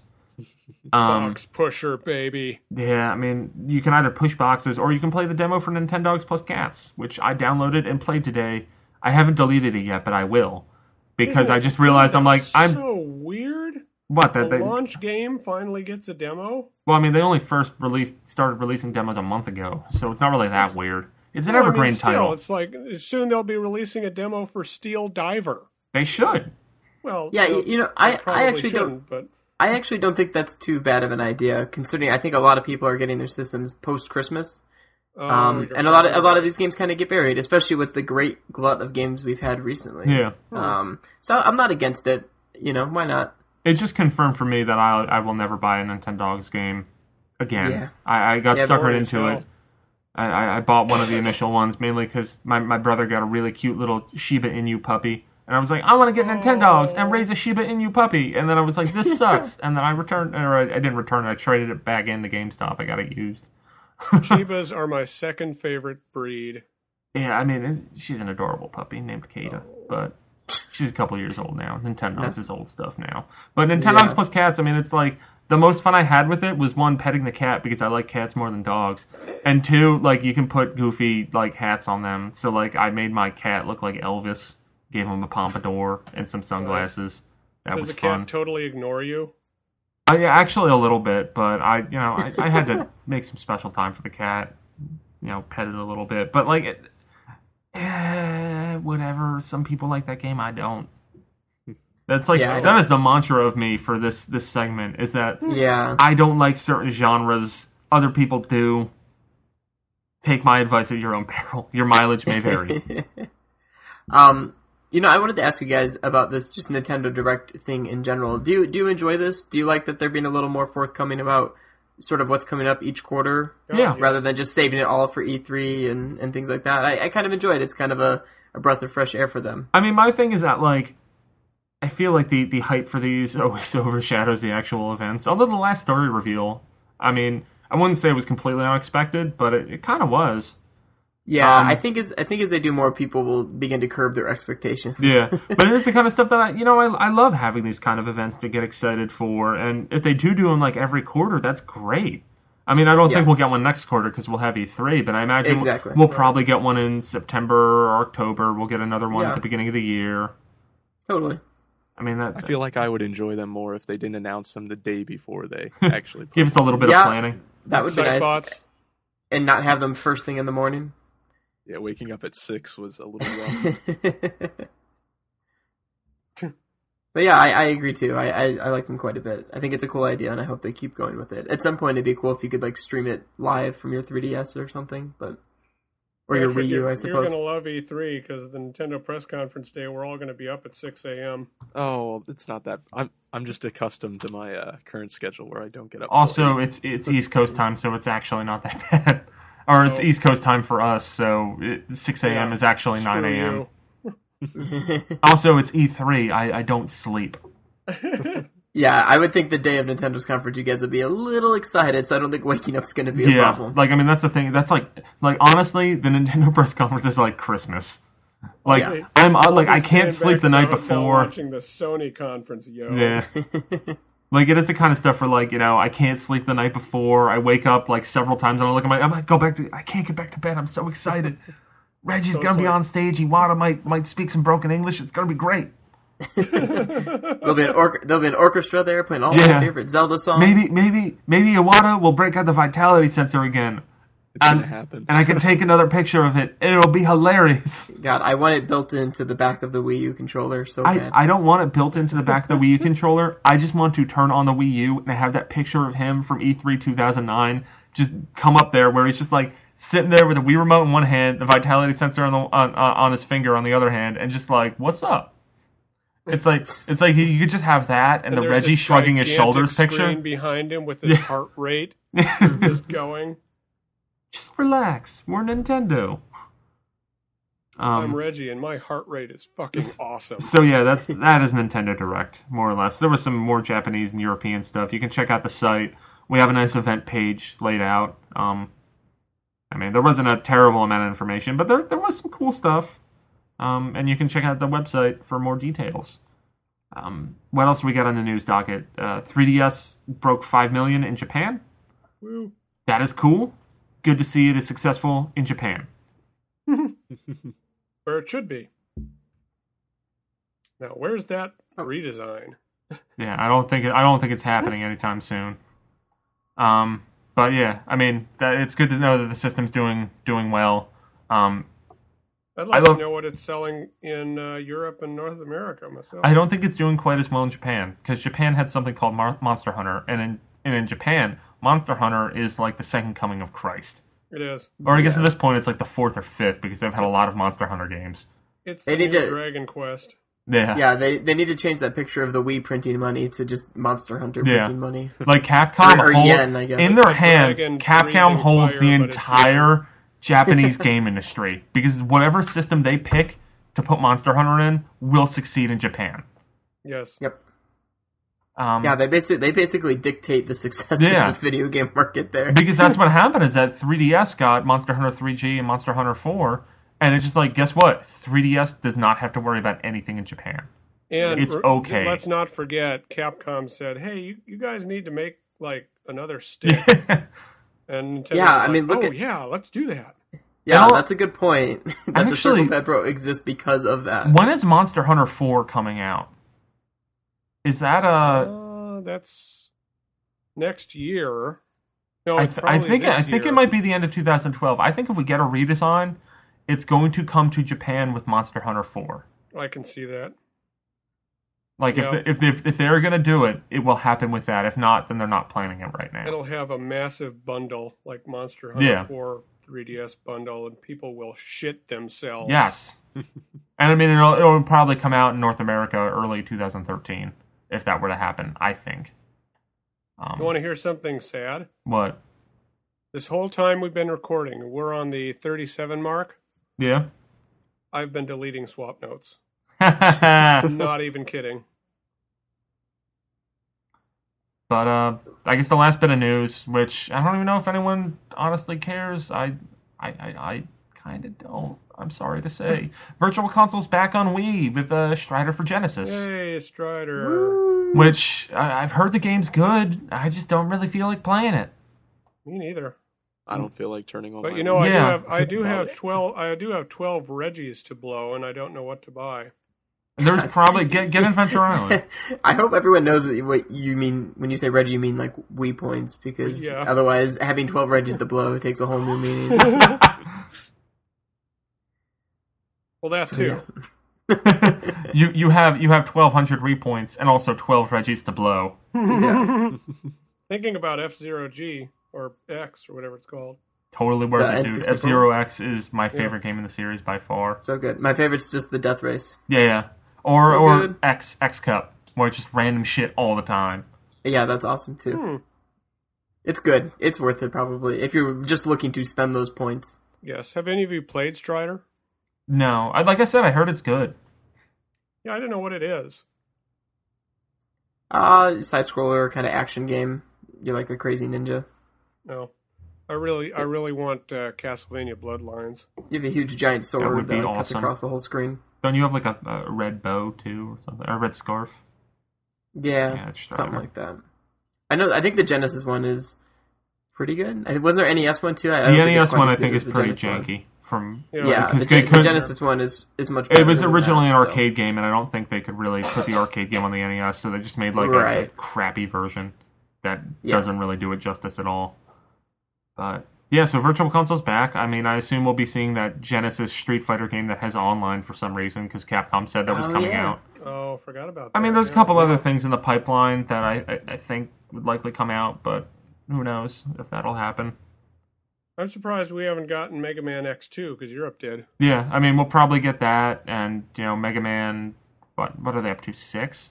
Um,
Box pusher, baby.
yeah, I mean, you can either push boxes or you can play the demo for Nintendogs Plus Cats, which I downloaded and played today. I haven't deleted it yet, but I will. Because
Isn't
I
it-
just realized
isn't
I'm
that
like, I'm...
so weird.
What?
A
That they,
launch game finally gets a demo.
well, I mean, they only first released started releasing demos a month ago, so it's not really that
It's-
weird. It's an
Well, I mean,
evergreen
still,
title.
it's like soon they'll be releasing a demo for Steel Diver.
They should.
Well,
Yeah,
they'll-
you- you know,
they
I- I
probably
actually don't-
shouldn't, But
I actually don't think that's too bad of an idea, considering I think a lot of people are getting their systems post Christmas,
oh,
um,
you're
and a lot of a
right.
lot of these games kind of get buried, especially with the great glut of games we've had recently.
Yeah.
Um, so I'm not against it. You know, why not?
It just confirmed for me that I I will never buy a Nintendogs game again.
Yeah.
I, I got
Yeah,
suckered
boring
into
as hell.
it. I, I- I bought one of the initial ones mainly because my, my brother got a really cute little Shiba Inu puppy. And I was like, I want to get Nintendogs and raise a Shiba Inu puppy. And then I was like, this sucks. And then I returned, or I, I didn't return it. I traded it back into GameStop. I got it used.
Shibas are my second favorite breed.
Yeah, I mean, it, she's an adorable puppy named Kata. But she's a couple years old now. Nintendogs
That's-
is old stuff now. But Nintendogs
Yeah.
plus cats, I mean, it's like, the most fun I had with it was, one, petting the cat because I like cats more than dogs. And two, like, you can put goofy, like, hats on them. So, like, I made my cat look like Elvis. Gave him a pompadour and some sunglasses. That
Does
was
the cat
fun.
totally ignore you?
I, yeah, actually, a little bit, but I, you know, I, I had to make some special time for the cat. You know, pet it a little bit, but like, it, eh, whatever. Some people like that game. I don't. That's like
Yeah, I
that is the mantra of me for this this segment. Is that
Yeah.
I don't like certain genres. Other people do. Take my advice at your own peril. Your mileage may vary.
um, you know, I wanted to ask you guys about this just Nintendo Direct thing in general. Do you do you enjoy this? Do you like that they're being a little more forthcoming about sort of what's coming up each quarter,
Yeah.
rather
yes.
than just saving it all for E three and, and things like that? I, I kind of enjoy it. It's kind of a, a breath of fresh air for them.
I mean, my thing is that, like, I feel like the, the hype for these always overshadows the actual events. Although the last story reveal, I mean, I wouldn't say it was completely unexpected, but it, it kind of was.
Yeah,
Um,
I think as I think as they do more, people will begin to curb their expectations.
Yeah, but it is the kind of stuff that I, you know, I, I love having these kind of events to get excited for. And if they do do them like every quarter, that's great. I mean, I don't
Yeah.
think we'll get one next quarter because we'll have E three, but I imagine
Exactly.
we'll, we'll probably get one in September or October. We'll get another one
Yeah.
at the beginning of the year.
Totally.
I mean, that
I feel like I would enjoy them more if they didn't announce them the day before they actually play.
gives us a little bit
Yeah.
of planning.
That would be nice.
Sitebots.
And not have them first thing in the morning.
Yeah, waking up at six was a little rough.
But yeah, I, I agree too. I, I, I like them quite a bit. I think it's a cool idea, and I hope they keep going with it. At some point, it'd be cool if you could like stream it live from your three D S or something, but or your
Patrick,
Wii U,
you're,
I
You're
suppose.
going to love E three because the Nintendo press conference day, we're all going to be up at six a.m.
Oh, it's not that. I'm I'm just accustomed to my uh, current schedule where I don't get up. till
Also,
eight.
it's it's East Coast time, so it's actually not that bad. Or it's
Oh.
East Coast time for us, so it, six a.m.
Yeah.
is actually
Screw
nine a.m.
you.
Also, it's E three. I, I don't sleep.
Yeah, I would think the day of Nintendo's conference, you guys would be a little excited. So I don't think waking up's going to be a
Yeah,
problem.
like I mean, that's the thing. That's like, like honestly, the Nintendo press conference is like Christmas. Like
Yeah.
I'm uh, like I
I'll be
can't
staying
sleep
back
the
in
night
hotel
before.
watching the Sony conference, yo.
Yeah, like it is the kind of stuff where like you know I can't sleep the night before. I wake up like several times and I look at my. I might go back to. I can't get back to bed. I'm so excited. Reggie's
So
gonna
it's
be
like-
on stage. Iwata might might speak some broken English. It's gonna be great.
there'll be an or- there'll be an orchestra there playing all
Yeah.
my favorite Zelda songs.
Maybe maybe maybe Iwata will break out the vitality sensor again.
It's
And-
gonna happen.
and I can take another picture of it, and it'll be hilarious.
God, I want it built into the back of the Wii U controller so
I,
bad.
I don't want it built into the back of the Wii U controller. I just want to turn on the Wii U and have that picture of him from E three two thousand nine just come up there, where he's just like sitting there with a Wii remote in one hand, the vitality sensor on the on, on on his finger on the other hand, and just like, what's up? It's like it's like you could just have that and,
And
the
there's
Reggie
a
shrugging his
gigantic
shoulders
screen
picture.
behind him with his
Yeah.
heart rate just going.
Just relax. We're Nintendo.
I'm
Um,
Reggie, and my heart rate is fucking awesome.
so yeah, that's that is Nintendo Direct, more or less. There was some more Japanese and European stuff. You can check out the site. We have a nice event page laid out. Um, I mean, there wasn't a terrible amount of information, but there there was some cool stuff. Um, and you can check out the website for more details. Um, what else we got on the news docket? Uh, three D S broke five million in Japan.
Woo.
That is cool. Good to see it is successful in Japan.
Where it should be. Now, where's that redesign?
Yeah, I don't think it, I don't think it's happening anytime soon. Um, but yeah, I mean, that, it's good to know that the system's doing doing well. Um,
I'd
I
like
love-
to know what it's selling in uh, Europe and North America myself.
I don't think it's doing quite as well in Japan, because Japan had something called Mar- Monster Hunter, and in and in Japan, Monster Hunter is like the second coming of Christ.
It is.
Or I guess
Yeah.
at this point, it's like the fourth or fifth, because they've had a lot of Monster Hunter games.
It's
They
the
need
new
to-
Dragon Quest.
Yeah,
Yeah, they they need to change that picture of the Wii printing money to just Monster Hunter
Yeah.
printing money.
like Capcom
Or- or
hold-
yen, I guess.
in their
The
hands,
dragon
Capcom
breathing
holds
fire,
the
but it's
entire Japanese game industry, because whatever system they pick to put Monster Hunter in will succeed in Japan.
Yes.
Yep.
Um,
Yeah, they basically they basically dictate the success
Yeah.
of the video game market there.
because that's what happened is that three D S got Monster Hunter three G and Monster Hunter four, and it's just like, guess what? three D S does not have to worry about anything in Japan.
And
It's
r-
okay.
let's not forget, Capcom said, hey, you, you guys need to make, like, another stick. And Nintendo
Yeah,
was
I
like,
mean, look
oh,
at-
yeah, let's do that.
Yeah,
And all-
that's a good point. that the
Actually-
Circle Pet Pro exists because of that.
When is Monster Hunter four coming out? Is that a...
Uh, that's next year. No,
I,
it's
th- I
probably
think
this
I think
year.
it might be the end of two thousand twelve. I think if we get a redesign, it's going to come to Japan with Monster Hunter four.
I can see that.
Like
Yeah.
if, if if if they're going to do it, it will happen with that. If not, then they're not planning it right now.
It'll have a massive bundle, like Monster Hunter
Yeah.
four three D S bundle, and people will shit themselves.
Yes, and I mean it'll it'll probably come out in North America early two thousand thirteen if that were to happen. I think. Um,
You want to hear something sad?
what?
This whole time we've been recording, we're on the thirty-seven mark.
Yeah.
I've been deleting swap notes.
but
Not even kidding.
uh, I guess the last bit of news, which I don't even know if anyone honestly cares. I I I, I kind of don't. I'm sorry to say, Virtual Console's back on Wii with uh, Strider for Genesis.
Hey, Strider.
Which uh, I've heard the game's good. I just don't really feel like playing it.
Me neither.
I don't feel like turning on.
But
my
you know, I do
Yeah.
have I do have twelve I do have twelve Reggies to blow, and I don't know what to buy.
There's probably get get Adventure Island.
I hope everyone knows what you mean when you say Reggie. You mean like Wii points, because
Yeah.
otherwise, having twelve Reggies to blow takes a whole new meaning.
Well, that too.
you you have you have twelve hundred repoints and also twelve Reggies to blow.
Yeah.
Thinking about F Zero G or X or whatever it's called.
Totally worth
The
it, dude.
N sixty-four?
F Zero X is my favorite game in the series by far.
So good. My favorite's just the Death Race.
Yeah, yeah. Or
So
or
good.
X X Cup, where it's just random shit all the time.
Yeah, that's awesome too.
Hmm.
It's good. It's worth it probably if you're just looking to spend those points.
Yes. Have any of you played Strider?
No, I, like I said, I heard it's good.
Yeah, I don't know what it is.
Uh, side scroller kind of action game. You're like a crazy ninja.
No. I really, I really want uh, Castlevania Bloodlines.
You have a huge giant sword
That
that,
would be
cuts
awesome.
across the whole screen.
Don't you have like a, a red bow too, or something, or a red scarf?
Yeah,
Yeah, it's Strider.
something like that. I know. I think the Genesis one is pretty good. I- Wasn't there N E S one too? I, I
The
don't think
N E
it's
S
quite
one
as
I
good
think
as
is
the
pretty
Genesis one.
janky. From
Yeah.
Yeah,
because
the,
they
Gen- the
couldn't-
Genesis one is, is much
It
better.
was
than
originally
that,
an
so-
arcade game, and I don't think they could really put the arcade game on the N E S, so they just made like a, a
Right.
crappy version that
Yeah.
doesn't really do it justice at all. But Yeah, so Virtual Console's back. I mean, I assume we'll be seeing that Genesis Street Fighter game that has online for some reason, because Capcom said that was
Oh,
coming
yeah.
out.
Oh, forgot about that.
I mean, there's a
yeah.
couple other things in the pipeline that I, I, I think would likely come out, but who knows if that'll happen.
I'm surprised we haven't gotten Mega Man X two, because Europe did.
Yeah, I mean, we'll probably get that, and, you know, Mega Man, what, what are they up to, six?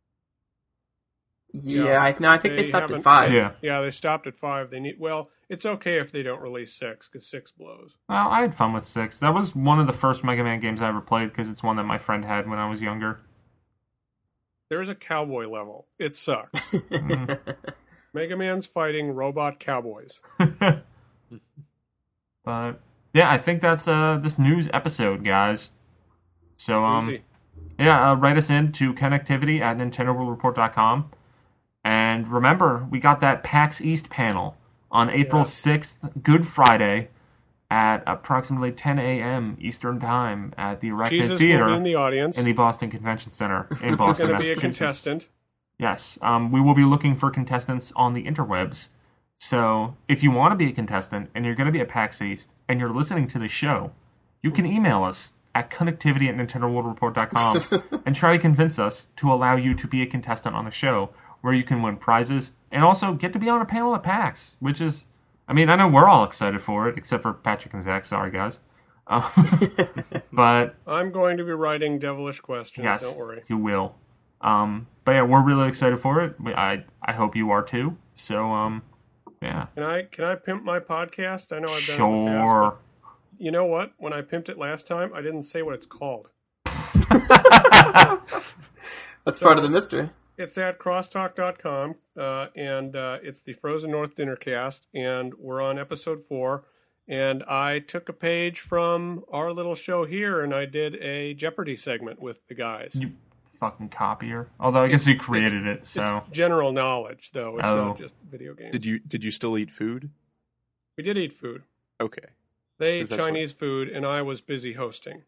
Yeah,
Yeah,
I, no, I think they,
they
stopped at
haven't-
five.
Yeah.
Yeah, they stopped at five. They need. Well, it's okay if they don't release six, because six blows.
Well, I had fun with six. That was one of the first Mega Man games I ever played, because it's one that my friend had when I was younger.
There's a cowboy level. It sucks.
Mm.
Mega Man's fighting robot cowboys.
But yeah, I think that's uh this news episode, guys. So um
Easy.
yeah, uh, write us in to connectivity at nintendo world report dot com. And remember, we got that PAX East panel on April sixth, Good Friday, at approximately ten a.m. Eastern Time at the Arachnid
Jesus
Theater
will be in the audience.
in the Boston Convention Center in
He's
Boston,
going to be a
Massachusetts.
contestant.
Yes, um, we will be looking for contestants on the interwebs. So if you want to be a contestant and you're going to be at PAX East and you're listening to the show, you can email us at connectivity at nintendo world report dot com and try to convince us to allow you to be a contestant on the show, where you can win prizes and also get to be on a panel at PAX, which is, I mean, I know we're all excited for it, except for Patrick and Zach. Sorry, guys. Uh, but
I'm going to be writing devilish questions.
yes,
Don't worry.
you will. Um, but yeah, we're really excited for it. We- I I hope you are too. So um, yeah,
Can I can I pimp my podcast? I know I've done it in the past,
sure.
but you know what? When I pimped it last time, I didn't say what it's called.
That's
So-
part of the mystery.
It's at crosstalk dot com, uh, and uh, it's the Frozen North Dinnercast, and we're on episode four. And I took a page from our little show here, and I did a Jeopardy segment with the guys.
You fucking copier. Although I guess you created it, so
It's general knowledge, though. It's
Oh.
not just video games.
Did you did you still eat food?
We did eat food.
Okay.
They ate
'Cause that's
Chinese food, and I was busy hosting,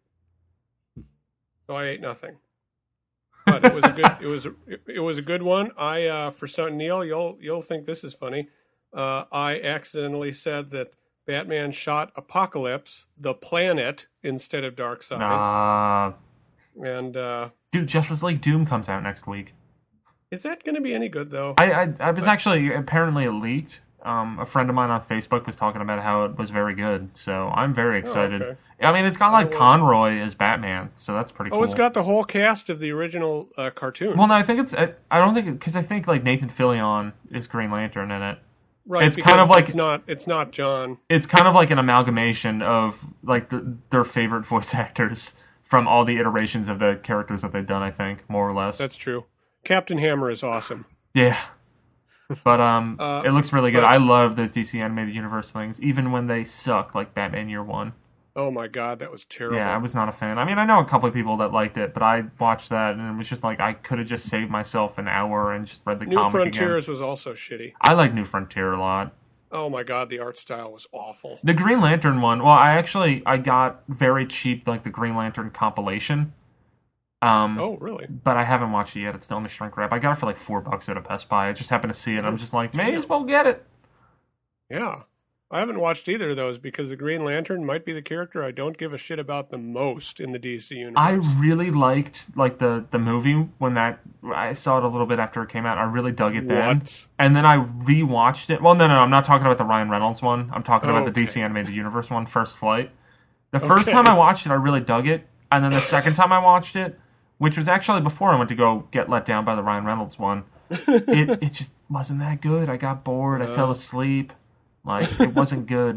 so I ate nothing. But it was a good. It was. A, it was a good one. I uh, for some Neil, you'll you'll think this is funny. Uh, I accidentally said that Batman shot Apocalypse, the planet, instead of Darkseid,
uh,
and uh,
dude, Justice League Doom comes out next week.
is that going to be any good though?
I I, I was actually apparently it leaked. Um, a friend of mine on Facebook was talking about how it was very good, so I'm very excited.
okay.
I mean, it's got like
I was-
Conroy as Batman, so that's pretty cool.
Oh, it's got the whole cast of the original uh, cartoon.
Well, no, I think it's. I I don't think because I think like Nathan Fillion is Green Lantern in it.
right,
it's
because
kind of like-
it's not. It's not John.
It's kind of like an amalgamation of like the, their favorite voice actors from all the iterations of the characters that they've done. I think more or less.
That's true. Captain Hammer is awesome.
Yeah. But um,
Uh,
it looks really good.
but-
I love those D C animated universe things, even when they suck, like Batman Year One.
Oh my god, that was terrible.
Yeah, I was not a fan. I mean, I know a couple of people that liked it, but I watched that and it was just like I could have just saved myself an hour and just read the
New
comic
Frontiers
again.
was also shitty.
I like New Frontier a lot.
Oh my god, the art style was awful.
The Green Lantern one. Well, I actually I got very cheap like the Green Lantern compilation. Um,
Oh, really?
But I haven't watched it yet. It's still in the shrink wrap. I got it for like four bucks at a Best Buy. I just happened to see it. and I'm just like, may as well get it.
Yeah. I haven't watched either of those because the Green Lantern might be the character I don't give a shit about the most in the D C universe.
I really liked like the the movie when that I saw it a little bit after it came out. I really dug it then.
What?
And then I rewatched it. Well, no, no, I'm not talking about the Ryan Reynolds one. I'm talking about the
Okay.
D C Animated Universe one, First Flight. The first
Okay.
time I watched it, I really dug it, and then the second time I watched it, which was actually before I went to go get let down by the Ryan Reynolds one, it it just wasn't that good. I got bored. I fell
No.
asleep. Like it wasn't good.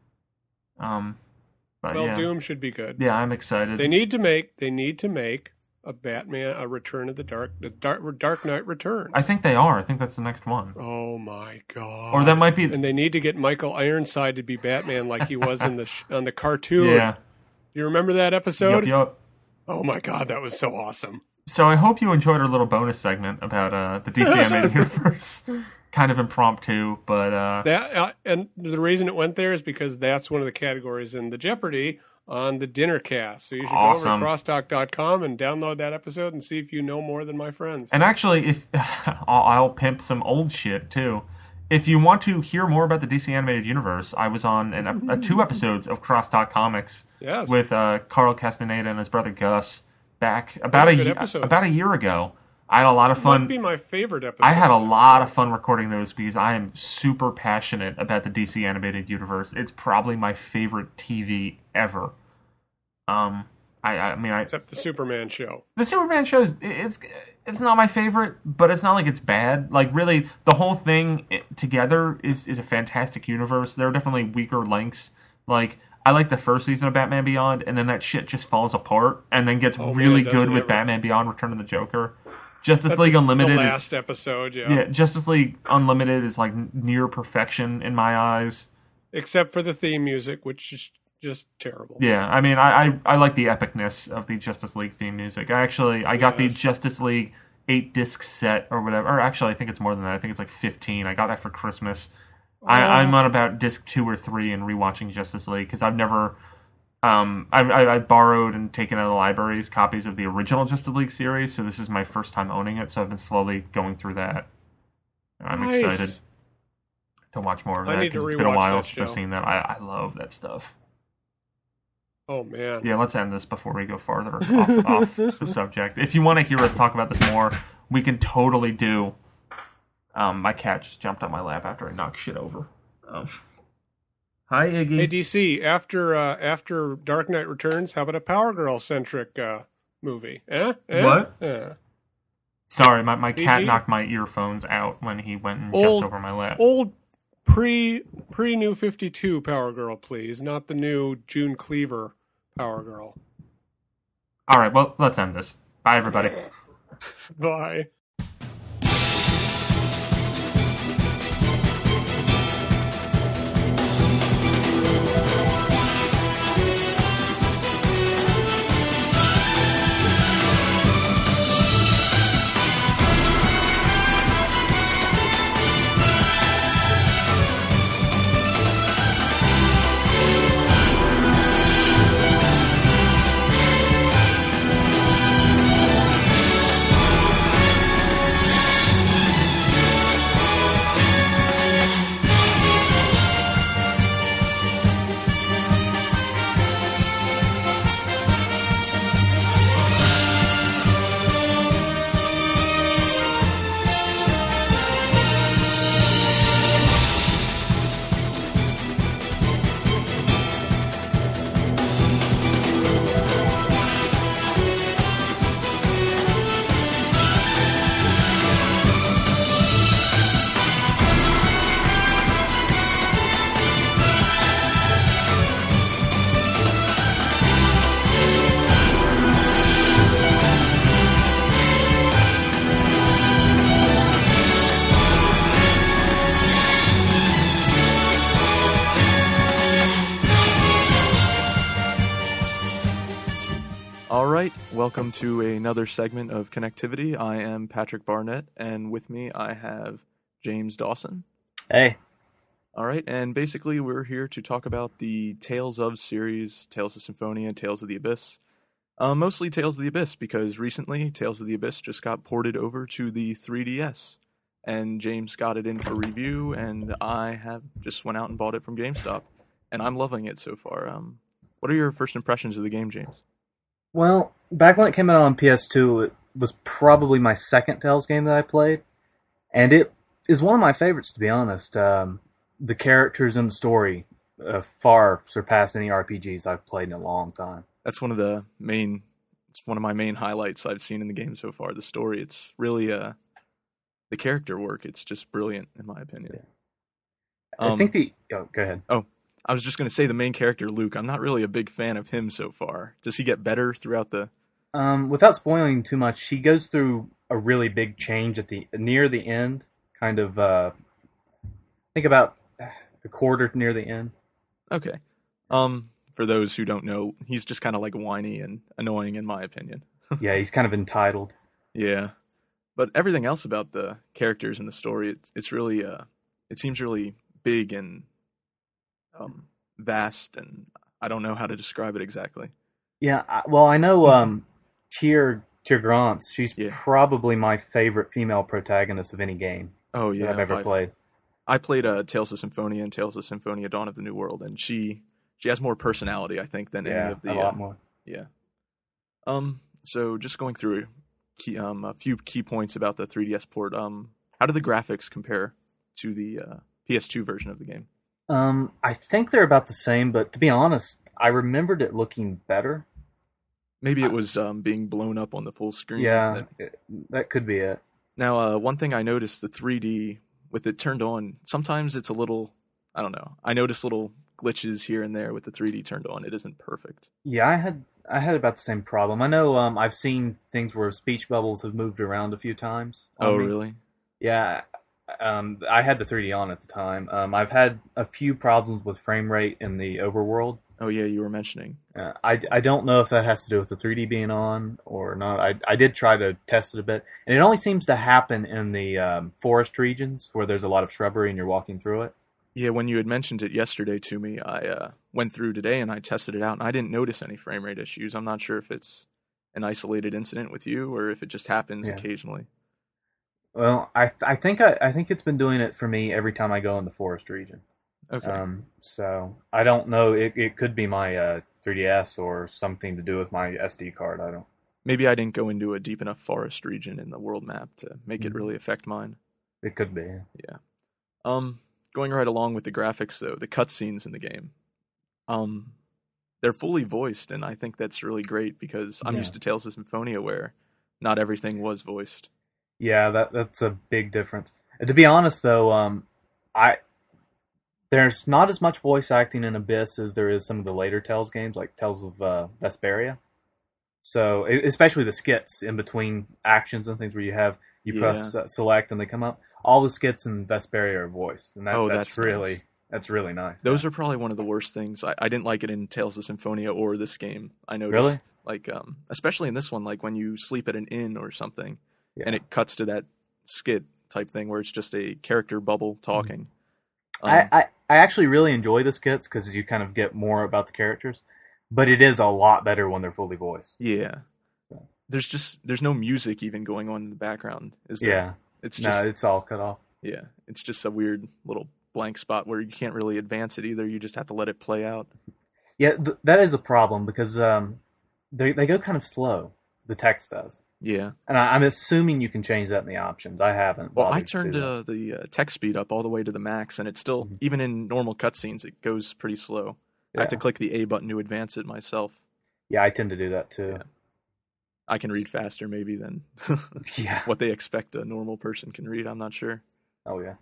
Um, but
Well,
yeah,
Doom should be good.
yeah, I'm excited.
They need to make they need to make a Batman a Return of the Dark the Dark, Dark Knight Returns.
I think they are. I think that's the next one.
Oh my god.
Or that might be.
And they need to get Michael Ironside to be Batman like he was in the sh- on the cartoon.
Yeah.
Do you remember that episode?
Yup, yup.
Oh my god, that was so awesome.
So I hope you enjoyed our little bonus segment about uh, the D C Animated Universe. Kind of impromptu, but uh,
That uh, and the reason it went there is because that's one of the categories in the Jeopardy on the dinner cast. So you should
Awesome.
go over to crosstalk dot com and download that episode and see if you know more than my friends.
and actually, if I'll, I'll pimp some old shit too. if you want to hear more about the D C Animated Universe, I was on an, uh, two episodes of Crosstalk Comics
Yes.
with uh, Carl Castaneda and his brother Gus back about
Those
a
are good
ye-
episodes.
about a year ago. I had a lot of fun.
Might be my favorite episode.
I had a lot of fun recording those because I am super passionate about the D C Animated Universe. It's probably my favorite T V ever. Um, I, I mean, I,
Except the Superman show.
the Superman shows it's it's not my favorite, but it's not like it's bad. Like really, the whole thing together is is a fantastic universe. There are definitely weaker links. Like I like the first season of Batman Beyond, and then that shit just falls apart, and then gets
Oh,
really
man, doesn't
good with
it?
Batman Beyond: Return of the Joker. Justice
That's
League
the-
Unlimited
The
is
last episode, yeah.
yeah, Justice League Unlimited is like near perfection in my eyes.
Except for the theme music, which is just terrible.
Yeah, I mean, I, I, I like the epicness of the Justice League theme music. I actually I got
Yes.
the Justice League eight disc set or whatever. Or actually, I think it's more than that. I think it's like fifteen. I got that for Christmas. I,
Oh.
I'm on about disc two or three and rewatching Justice League because I've never. Um, I, I, I borrowed and taken out of the libraries copies of the original Justice League series, so this is my first time owning it. So I've been slowly going through that. I'm
Nice.
excited to watch more of
I
that
need to
because it's been a
rewatch
while
that
since I've
show.
seen that. I, I love that stuff.
Oh, man.
Yeah, let's end this before we go farther off, off the subject. If you want to hear us talk about this more, we can totally do. Um, my cat just jumped on my lap after I knocked shit over. Um, hi, Iggy.
Hey, D C, after uh, after Dark Knight Returns, how about a Power Girl centric uh, movie? Eh? Eh?
What?
Eh.
Sorry, my, my cat
Iggy?
knocked my earphones out when he went and
Old-
jumped over my lap.
Old pre pre New fifty-two Power Girl, please, not the new June Cleaver Power Girl.
All right, well, let's end this. Bye, everybody.
Bye.
All right, welcome to another segment of Connectivity. I am Patrick Barnett, and with me I have James Dawson.
Hey.
All right, and basically we're here to talk about the Tales of series, Tales of Symphonia, Tales of the Abyss. Uh, mostly Tales of the Abyss, because recently Tales of the Abyss just got ported over to the three D S, and James got it in for review, and I have just went out and bought it from GameStop, and I'm loving it so far. Um, what are your first impressions of the game, James?
Well, back when it came out on P S two, it was probably my second Tales game that I played, and it is one of my favorites, to be honest. Um, the characters and the story uh, far surpass any R P Gs I've played in a long time.
That's one of the main, it's one of my main highlights I've seen in the game so far. The story, it's really, uh, the character work, it's just brilliant, in my opinion.
Yeah.
Um,
I think the... Oh, go ahead.
I was just going to say the main character, Luke, I'm not really a big fan of him so far. Does he get better throughout the...
Um, without spoiling too much, he goes through a really big change at the near the end. Kind of, uh, think about a quarter near the end.
Okay. Um, for those who don't know, he's just kind of like whiny and annoying, in my opinion.
Yeah, he's kind of entitled.
Yeah. But everything else about the characters and the story, it's, it's really, uh, it seems really big and um, vast, and I don't know how to describe it exactly.
Yeah, I, well, I know um, Tyr Tyr Grants. She's
Yeah.
probably my favorite female protagonist of any game
Oh,
that
yeah.
I've ever
by,
played.
I played uh, Tales of Symphonia and Tales of Symphonia: Dawn of the New World, and she she has more personality, I think, than any
Yeah,
of the.
a lot
uh,
more.
Yeah. Um. So just going through key, um, a few key points about the three D S port. Um. How do the graphics compare to the uh, P S two version of the game?
Um, I think they're about the same, but to be honest, I remembered it looking better.
Maybe it was um, being blown up on the full screen.
Yeah,
That-
it, that could be it.
Now, uh, one thing I noticed, the three D, with it turned on, sometimes it's a little, I don't know. I noticed little glitches here and there with the three D turned on. It isn't perfect.
Yeah, I had I had about the same problem. I know um, I've seen things where speech bubbles have moved around a few times. on
Oh,
me.
really?
Yeah, um, I had the three D on at the time. Um, I've had a few problems with frame rate in the overworld.
Oh, yeah, you were mentioning.
Uh, I, I don't know if that has to do with the three D being on or not. I, I did try to test it a bit, and it only seems to happen in the um, forest regions where there's a lot of shrubbery and you're walking through it.
Yeah, when you had mentioned it yesterday to me, I uh, went through today and I tested it out, and I didn't notice any frame rate issues. I'm not sure if it's an isolated incident with you or if it just happens
Yeah.
occasionally.
Well, I I think I, I think it's been doing it for me every time I go in the forest region.
Okay.
Um, so I don't know. It it could be my uh, three D S or something to do with my S D card. I don't.
Maybe I didn't go into a deep enough forest region in the world map to make it
Mhm.
really affect mine.
It could be.
Yeah. Um, going right along with the graphics, though, the cutscenes in the game, um, they're fully voiced, and I think that's really great because I'm
Yeah.
used to Tales of Symphonia where not everything was voiced.
Yeah, that that's a big difference. And to be honest, though, um, I there's not as much voice acting in Abyss as there is some of the later Tales games, like Tales of uh, Vesperia. So, e- especially the skits in between actions and things where you have you
Yeah.
press uh, select and they come up. All the skits in Vesperia are voiced, and that,
Oh,
that's,
that's
really
nice.
that's really nice.
Those
yeah.
are probably one of the worst things. I, I didn't like it in Tales of Symphonia or this game. I noticed,
Really?
like, um, especially in this one, like when you sleep at an inn or something,
Yeah.
and it cuts to that skit type thing where it's just a character bubble talking. Um,
I, I, I actually really enjoy the skits because you kind of get more about the characters, but it is a lot better when they're fully voiced.
yeah.
So.
There's just there's no music even going on in the background. Is there?
Yeah,
It's
no,
just
it's all cut off.
yeah. It's just a weird little blank spot where you can't really advance it either. You just have to let it play out.
Yeah, th- that is a problem because um, they they go kind of slow. The text does,
Yeah.
and I, I'm assuming you can change that in the options. I haven't.
Well, I
bothered to
turned
do that.
uh, the uh, text speed up all the way to the max, and it's still
Mhm.
even in normal cutscenes, it goes pretty slow. I have to
Yeah.
click the A button to advance it myself.
Yeah, I tend to do that too.
Yeah. I can read faster maybe than
Yeah.
what they expect a normal person can read. I'm not sure.
Oh yeah.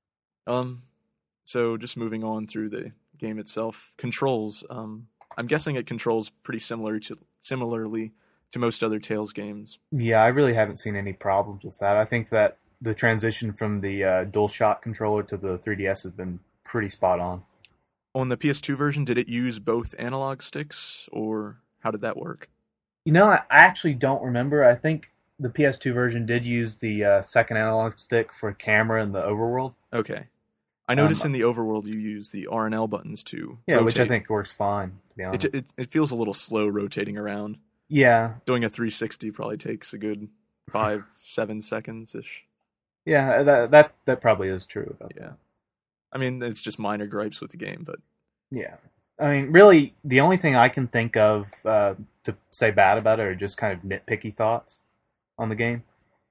Um, so just moving on through the game itself, controls. Um, I'm guessing it controls pretty similar to similarly to most other Tales games.
Yeah, I really haven't seen any problems with that. I think that the transition from the uh, DualShock controller to the three D S has been pretty spot on.
On the P S two version, did it use both analog sticks, or how did that work?
You know, I I actually don't remember. I think the P S two version did use the uh, second analog stick for camera in the overworld.
Okay. I noticed
Um,
in the overworld you use the R and L buttons to
Yeah, which I
rotate.
think works fine, to be honest.
It, it it feels a little slow rotating around.
yeah,
Doing a three sixty probably takes a good five, seven seconds ish.
yeah, that that that probably is true about
Yeah. I mean, it's just minor gripes with the game, but
Yeah. I mean, really, the only thing I can think of uh, to say bad about it are just kind of nitpicky thoughts on the game.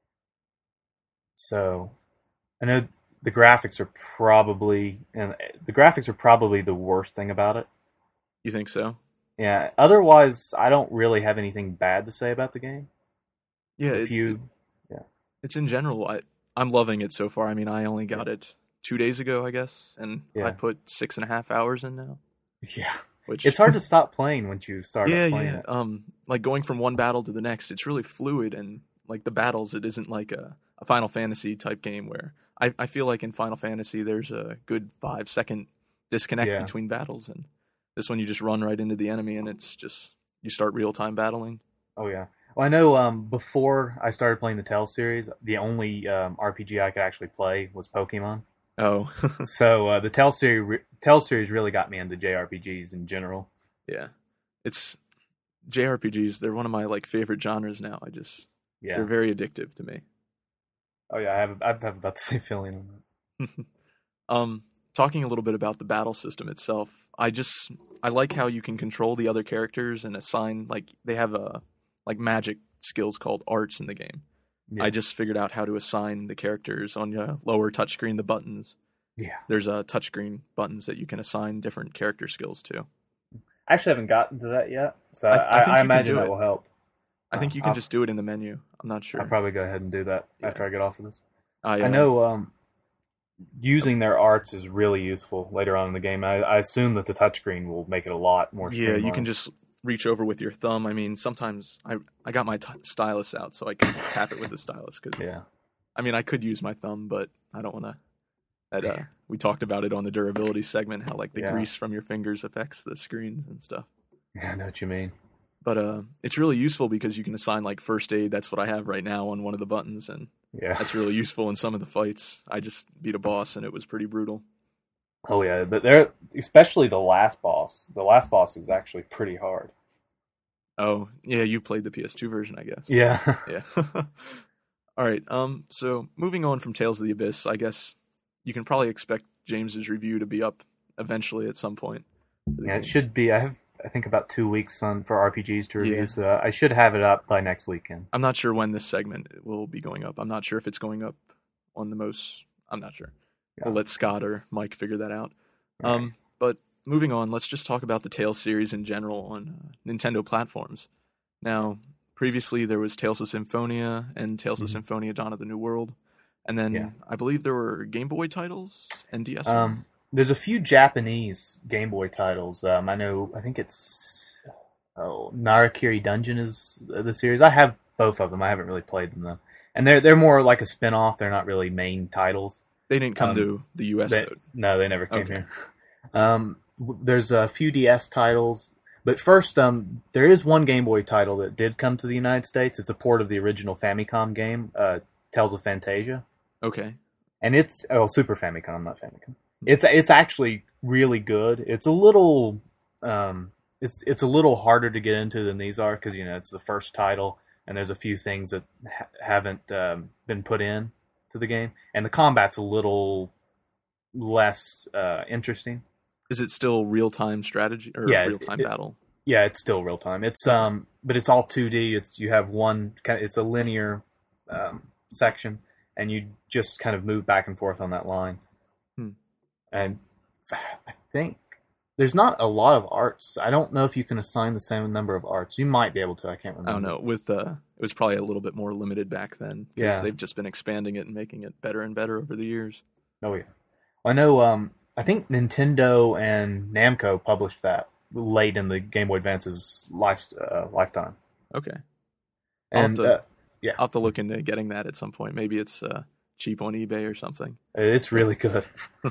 So, I know the graphics are probably, and the graphics are probably the worst thing about it.
you think so?
Yeah. Otherwise, I don't really have anything bad to say about the game.
Yeah,
If
it's,
you, yeah,
it's in general. I, I'm loving it so far. I mean, I only got it two days ago, I guess, and
Yeah.
I put six and a half hours in now.
yeah,
Which
it's hard to stop playing once you start
yeah,
playing
yeah.
it.
Um, like going from one battle to the next, it's really fluid, and like the battles, it isn't like a, a Final Fantasy type game where I, I feel like in Final Fantasy there's a good five second disconnect
Yeah.
between battles, and this one you just run right into the enemy, and it's just you start real time battling.
Oh yeah. Well, I know um, before I started playing the Tales series, the only um, R P G I could actually play was Pokemon.
Oh,
So uh, the Tales series, Tales series really got me into J R P Gs in general.
yeah. It's J R P Gs. They're one of my like favorite genres now. I just
Yeah.
they're very addictive to me.
Oh yeah, I have I have about the same feeling on that.
Um, talking a little bit about the battle system itself, I just I like how you can control the other characters and assign, like, they have a like magic skills called arts in the game.
Yeah.
I just figured out how to assign the characters on your lower touchscreen, the buttons.
Yeah.
There's a uh, touchscreen buttons that you can assign different character skills to.
I actually haven't gotten to that yet, so
I-
I,
I
I,
think
I
you can
imagine
do
that
it.
will help.
I think
Uh,
you can
I'll-
just do it in the menu. I'm not sure.
I'll probably go ahead and do that
Yeah.
after I get off of this.
I, uh,
I know um, using their arts is really useful later on in the game. I, I assume that the touchscreen will make it a lot more
Yeah, you can
streamlined.
just reach over with your thumb. I mean, sometimes I I got my t- stylus out so I can tap it with the stylus. Cause,
Yeah.
I mean, I could use my thumb, but I don't want to. That uh, we talked about it on the durability segment, how like the
Yeah.
grease from your fingers affects the screens and stuff.
Yeah, I know what you mean.
But uh, it's really useful because you can assign like first aid. That's what I have right now on one of the buttons, and
Yeah.
that's really useful in some of the fights. I just beat a boss and it was pretty brutal.
Oh yeah, but they're especially the last boss. The last boss is actually pretty hard.
Oh yeah, you played the P S two version, I guess.
Yeah.
Yeah. All right. Um. So moving on from Tales of the Abyss, I guess you can probably expect James's review to be up eventually at some point. for the
Yeah,
game.
it should be. I have, I think, about two weeks on for R P Gs to review,
Yeah.
so I should have it up by next weekend.
I'm not sure when this segment will be going up. I'm not sure if it's going up on the most. I'm not sure.
Yeah.
We'll let Scott or Mike figure that out.
All
Um. But moving on, let's just talk about the Tales series in general on uh, Nintendo platforms. Now, previously there was Tales of Symphonia and Tales
Mhm.
of Symphonia: Dawn of the New World, and then
Yeah.
I believe there were Game Boy titles and D S. ones.
Um, there's a few Japanese Game Boy titles. Um, I know. I think it's oh, Narakiri Dungeon is the series. I have both of them. I haven't really played them though, and they're they're more like a spin-off. They're not really main titles.
They didn't come
um,
to the U S
They-
though.
no, they never came
Okay.
here. Um, w- there's a few D S titles, but first, um, there is one Game Boy title that did come to the United States. It's a port of the original Famicom game, uh, Tales of Fantasia,
Okay.
and it's oh Super Famicom, not Famicom. It's it's actually really good. It's a little um, it's it's a little harder to get into than these are because you know it's the first title, and there's a few things that ha- haven't um, been put in to the game, and the combat's a little less uh, interesting.
Is it still real time strategy or
Yeah,
real
it-
time
it-
battle?
Yeah, it's still real time. It's um, but it's all two D. It's you have one kind. Of, it's a linear um, section, and you just kind of move back and forth on that line.
Hmm.
And I think there's not a lot of arts. I don't know if you can assign the same number of arts. You might be able to. I can't remember.
I don't know. With uh, it was probably a little bit more limited back then. 'Cause
Yeah.
they've just been expanding it and making it better and better over the years.
Oh yeah, I know. Um, I think Nintendo and Namco published that late in the Game Boy Advance's life uh, lifetime.
Okay. I'll have
And
to-
uh, yeah,
I'll have to look into getting that at some point. Maybe it's uh, cheap on eBay or something.
it's really good.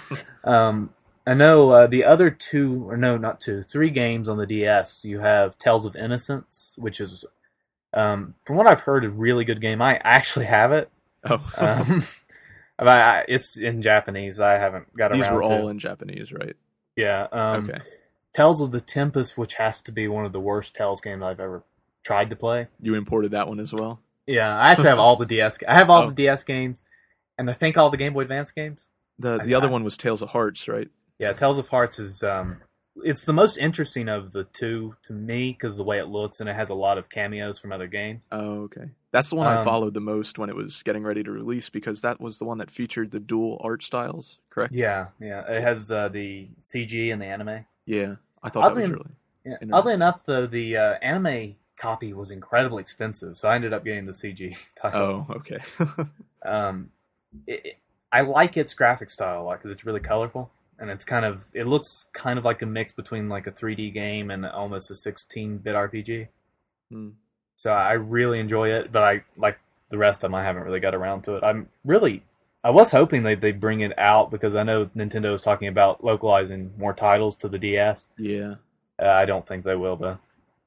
um, I know uh, the other two, or no, not two, three games on the D S. You have Tales of Innocence, which is, um, from what I've heard, a really good game. I actually have it.
Oh,
Um, but I, it's in Japanese. I haven't got
these
around
were
to.
all in Japanese, right?
Yeah. Um,
Okay.
Tales of the Tempest, which has to be one of the worst Tales games I've ever tried to play.
You imported that one as well?
Yeah, I actually have all the D S. I have all
Oh.
the D S games, and I think all the Game Boy Advance games.
The
I-
the other
I-
one was Tales of Hearts, right?
Yeah, Tales of Hearts is um, it's the most interesting of the two to me because of the way it looks, and it has a lot of cameos from other games.
Oh, okay. That's the one I
Um,
followed the most when it was getting ready to release because that was the one that featured the dual art styles, correct?
Yeah, yeah, it has uh, the C G and the anime.
Yeah. I thought that
Oddly
was
en-
really.
Yeah.
Interesting.
Oddly enough, though, the uh, anime copy was incredibly expensive, so I ended up getting the C G title.
Oh, okay.
Um, it, it- I like its graphic style a lot because it's really colorful, and it's kind of it looks kind of like a mix between like a three D game and almost a sixteen-bit R P G.
Hmm.
So I really enjoy it, but I like the rest of them. I haven't really got around to it. I'm really, I was hoping they they bring it out because I know Nintendo is talking about localizing more titles to the D S.
Yeah.
Uh, I don't think they will though.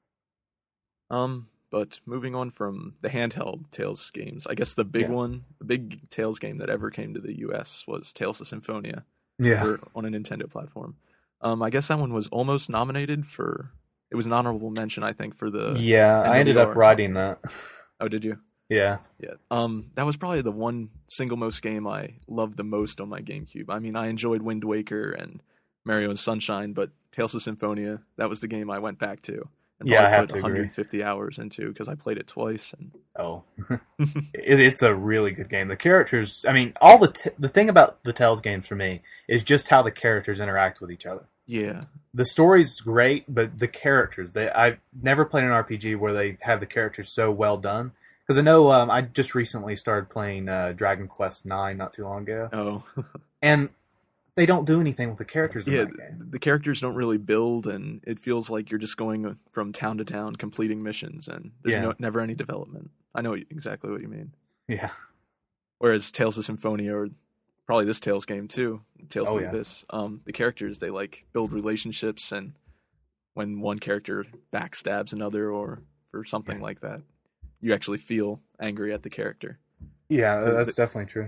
Um, but moving on from the handheld Tales games, I guess the big
Yeah.
one, the big Tales game that ever came to the U S was Tales of Symphonia
Yeah,
for, on a Nintendo platform. Um, I guess that one was almost nominated for. It was an honorable mention, I think, for the.
yeah. I ended
N W
up
R
writing that.
Oh, did you?
Yeah.
Yeah. Um, that was probably the one single most game I loved the most on my GameCube. I mean, I enjoyed Wind Waker and Mario and Sunshine, but Tales of Symphonia, that was the game I went back to. And
Yeah, I
probably
have
put
to agree.
one hundred fifty hours into because I played it twice. And
Oh, it, it's a really good game. The characters, I mean, all the t- the thing about the Tales games for me is just how the characters interact with each other.
yeah,
The story's great, but the characters, they I've never played an R P G where they have the characters so well done. Because I know um, I just recently started playing uh, Dragon Quest nine not too long ago,
oh,
and they don't do anything with the characters in
yeah.
that game.
The characters don't really build, and it feels like you're just going from town to town completing missions, and there's
Yeah.
no, never any development. I know exactly what you mean.
Yeah,
Whereas Tales of Symphonia, or probably this Tales game too, Tales
Oh,
of the
yeah.
Abyss, um, the characters, they like build relationships, and when one character backstabs another or or something like that, you actually feel angry at the character.
yeah,
Is
that's
it-
definitely true.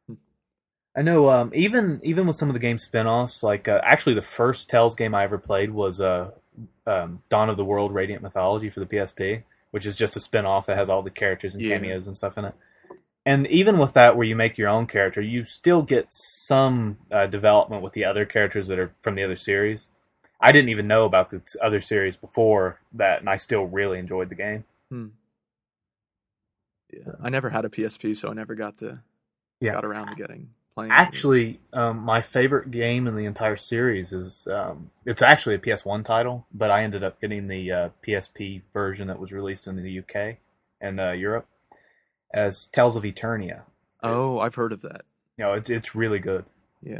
I know. Um, even even with some of the game spin-offs, like uh, actually the first Tales game I ever played was uh, um, Dawn of the World: Radiant Mythology for the P S P, which is just a spin-off that has all the characters and
Yeah.
cameos and stuff in it. And even with that, where you make your own character, you still get some uh, development with the other characters that are from the other series. I didn't even know about the other series before that, and I still really enjoyed the game.
Hmm. Yeah, I never had a P S P, so I never got to
Yeah.
got around to getting playing. it.
Actually, um, my favorite game in the entire series is um, it's actually a P S one title, but I ended up getting the uh, P S P version that was released in the U K and uh, Europe as Tales of Eternia.
Oh, I've heard of that.
You know, it's it's really good.
Yeah.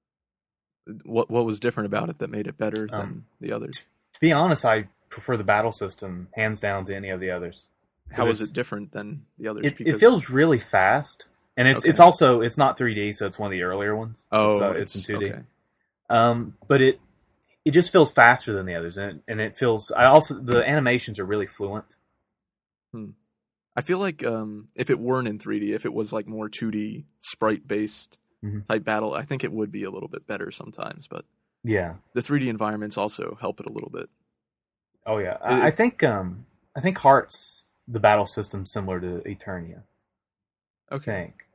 What what was different about it that made it better than
Um,
the others?
To be honest, I prefer the battle system hands down to any of the others.
How is
it's-
it different than the others?
It, it feels really fast, and it's
Okay.
it's also it's not three D, so it's one of the earlier ones.
oh,
it's, uh, it's in two D.
okay.
Um, but it it just feels faster than the others, and it, and it feels. I also the animations are really fluent.
I feel like um, if it weren't in three D, if it was like more two D sprite based
Mhm.
type battle, I think it would be a little bit better sometimes. But
Yeah.
the three D environments also help it a little bit.
Oh yeah. I, I think um I think Hearts the battle system similar to Eternia. I
Okay.
think.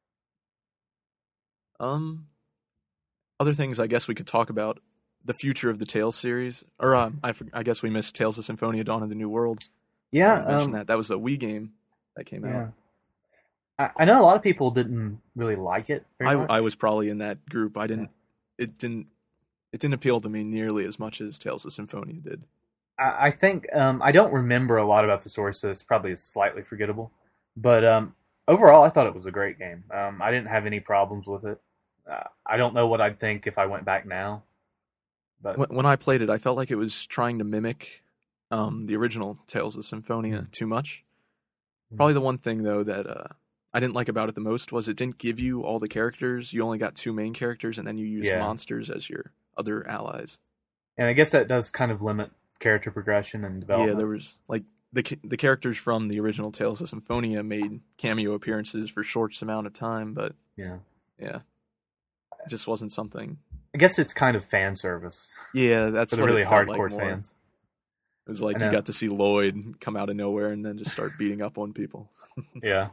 Um, other things I guess we could talk about the future of the Tales series, or um, I, for- I guess we missed Tales of Symphonia: Dawn of the New World.
Yeah.
I mentioned
um,
that that was the Wii game that came
Yeah.
out.
I, I know a lot of people didn't really like it. Very
I
much.
I was probably in that group. I didn't. It didn't. It didn't appeal to me nearly as much as Tales of Symphonia did.
I, I think um, I don't remember a lot about the story, so it's probably slightly forgettable. But um, overall, I thought it was a great game. Um, I didn't have any problems with it. Uh, I don't know what I'd think if I went back now. But
When, when I played it, I felt like it was trying to mimic um, the original Tales of Symphonia too much.
Mm.
Probably the one thing though that uh, I didn't like about it the most was it didn't give you all the characters. You only got two main characters, and then you used
Yeah.
monsters as your other allies.
and I guess that does kind of limit character progression and development.
Yeah, there was like the ca- the characters from the original Tales of Symphonia made cameo appearances for short amount of time, but
yeah.
yeah, it just wasn't something.
I guess it's kind of fan service
Yeah, that's
for the
what
really
it felt
hardcore
like more.
fans.
It was like
I
you
know.
got to see Lloyd come out of nowhere and then just start beating up on people.
Yeah.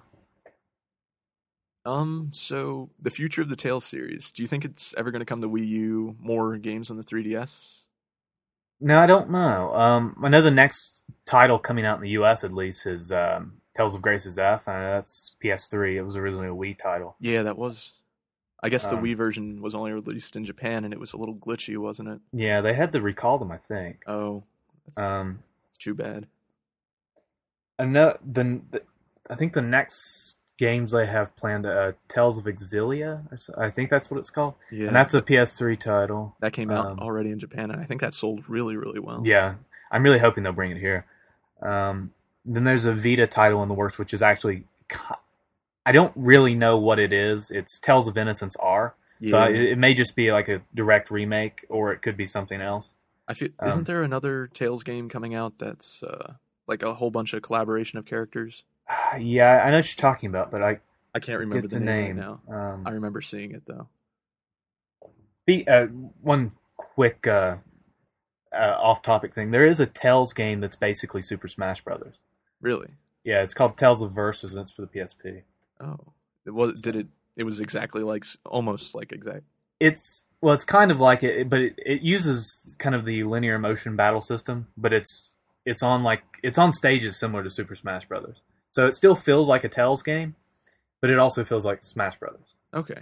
Um, so the future of the Tales series. Do you think it's ever going to come to Wii U? More games on the three D S?
No, I don't know. Um, I know the next title coming out in the U S at least is um, Tales of Grace's F. I know that's P S three. It was originally a Wii title.
Yeah, that was. I guess the
Um,
Wii version was only released in Japan, and it was a little glitchy, wasn't it?
Yeah, they had to recall them, I think.
Oh, that's,
Um,
that's too bad.
I know the, the I think the next games they have planned uh, Tales of Exilia. Or so, I think that's what it's called,
Yeah,
and that's a P S three title.
that came out
um,
already in Japan, and I think that sold really, really well.
Yeah, I'm really hoping they'll bring it here. Um, then there's a Vita title in the works, which is actually I don't really know what it is. It's Tales of Innocence R.
yeah.
So it, it may just be like a direct remake, or it could be something else.
I feel,
um,
isn't there another Tales game coming out that's uh, like a whole bunch of collaboration of characters?
Yeah, I know what you're talking about, but I
I can't remember
get
the,
the
name,
name.
right now.
Um,
I remember seeing it though.
be, uh, one quick uh, uh, off-topic thing: there is a Tales game that's basically Super Smash Brothers.
Really?
Yeah, it's called Tales of Versus, and it's for the P S P.
Oh, it was. Did it? It was exactly like almost like exact.
It's well, it's kind of like it, but it, it uses kind of the linear motion battle system, but it's it's on like it's on stages similar to Super Smash Brothers. So it still feels like a Tales game, but it also feels like Smash Brothers.
Okay.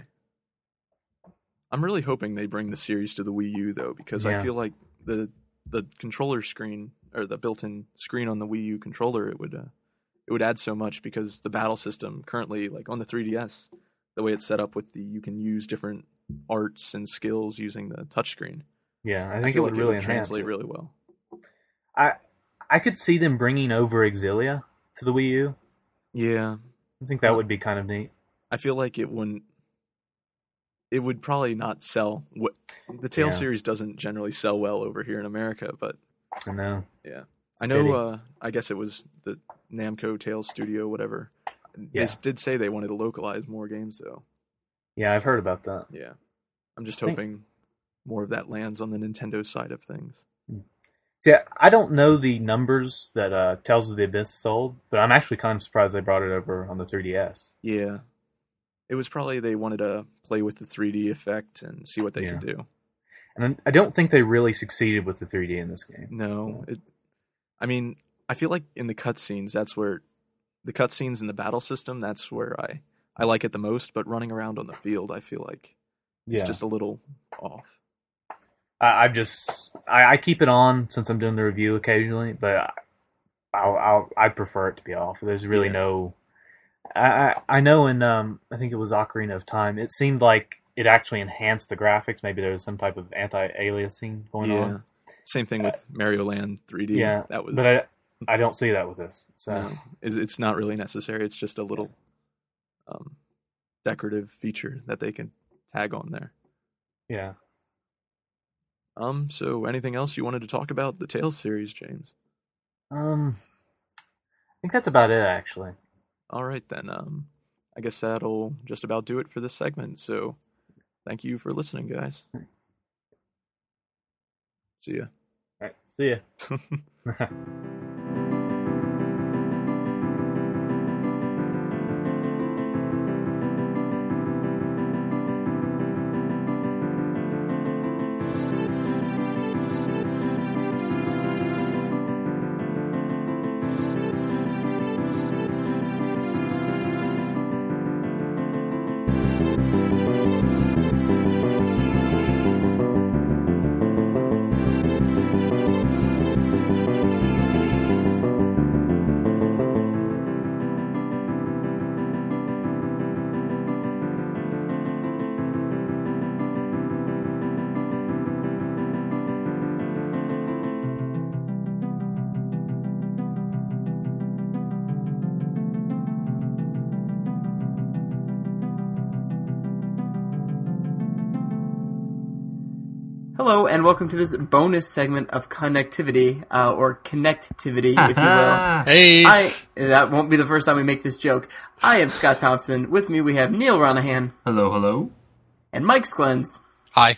I'm really hoping they bring the series to the Wii U though, because
Yeah.
I feel like the the controller screen or the built-in screen on the Wii U controller it would uh, it would add so much, because the battle system currently, like on the three D S, the way it's set up with the you can use different arts and skills using the touchscreen.
Yeah, I
I
think
feel
it would
like
really
it would
enhance
translate
it.
really well.
I I could see them bringing over Exilia to the Wii U.
Yeah,
I think that would be kind of neat.
I feel like it wouldn't. It would probably not sell. What the Tales
Yeah.
series doesn't generally sell well over here in America, but
I know.
yeah, I
Pity.
know. Uh, I guess it was the Namco Tales studio, whatever.
Yeah.
They did say they wanted to localize more games, though.
Yeah, I've heard about that.
Yeah, I'm just
Think-
hoping more of that lands on the Nintendo side of things.
See, I don't know the numbers that uh, Tales of the Abyss sold, but I'm actually kind of surprised they brought it over on the three D S.
Yeah, it was probably they wanted to play with the three D effect and see what they
Yeah.
could do.
And I don't think they really succeeded with the three D in this game.
No, it, I mean, I feel like in the cutscenes, that's where the cutscenes in the battle system. That's where I I like it the most. But running around on the field, I feel like it's
Yeah,
just a little off.
I, I just I, I keep it on since I'm doing the review occasionally, but I, I'll, I'll I prefer it to be off. There's really
Yeah.
no. I I I know in um I think it was Ocarina of Time. It seemed like it actually enhanced the graphics. Maybe there was some type of anti-aliasing going
Yeah,
on.
same thing with Mario Land three D.
Yeah,
that was.
but I I don't see that with this. So
no, it's, it's not really necessary. It's just a little um, decorative feature that they can tag on there.
yeah.
Um. So, anything else you wanted to talk about the Tales series, James?
Um, I think that's about it actually.
All right, then. Um, I guess that'll just about do it for this segment. So, thank you for listening, guys. See ya.
All right, see ya.
Hello, and welcome to this bonus segment of connectivity, uh, or connectivity, if you will.
Hey,
I that won't be the first time we make this joke. I am Scott Thompson. With me, we have Neil Ronahan
Hello, hello.
and Mike Sklens.
hi.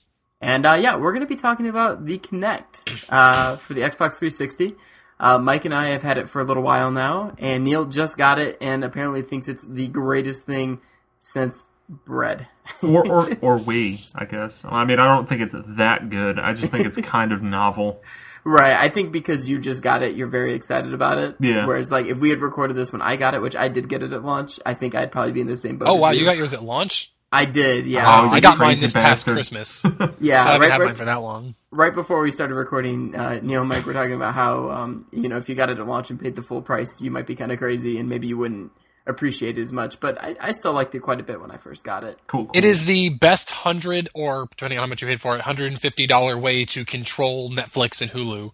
And uh, yeah, we're going to be talking about the Kinect uh, for the Xbox three sixty. Uh, Mike and I have had it for a little while now, and Neil just got it and apparently thinks it's the greatest thing since bread.
Or, or, or we, I guess. I mean, I don't think it's that good. I just think it's kind of novel.
Right, I think because you just got it, you're very excited about it.
Yeah.
Whereas, like, if we had recorded this when I got it, which I did get it at launch, I think I'd probably be in the same boat.
Oh
as
wow, you got yours at launch?
I did, yeah.
Oh,
I
you
got mine
crazy
this past
bastard.
Christmas.
yeah,
so I haven't
right,
had
right,
mine for that long.
right before we started recording, uh, Neil and Mike were talking about how, um, you know, if you got it at launch and paid the full price, you might be kind of crazy and maybe you wouldn't appreciate it as much. But I, I still liked it quite a bit when I first got it.
Cool, cool.
It is the best hundred, or depending on how much you paid for it, hundred and fifty dollar way to control Netflix and Hulu.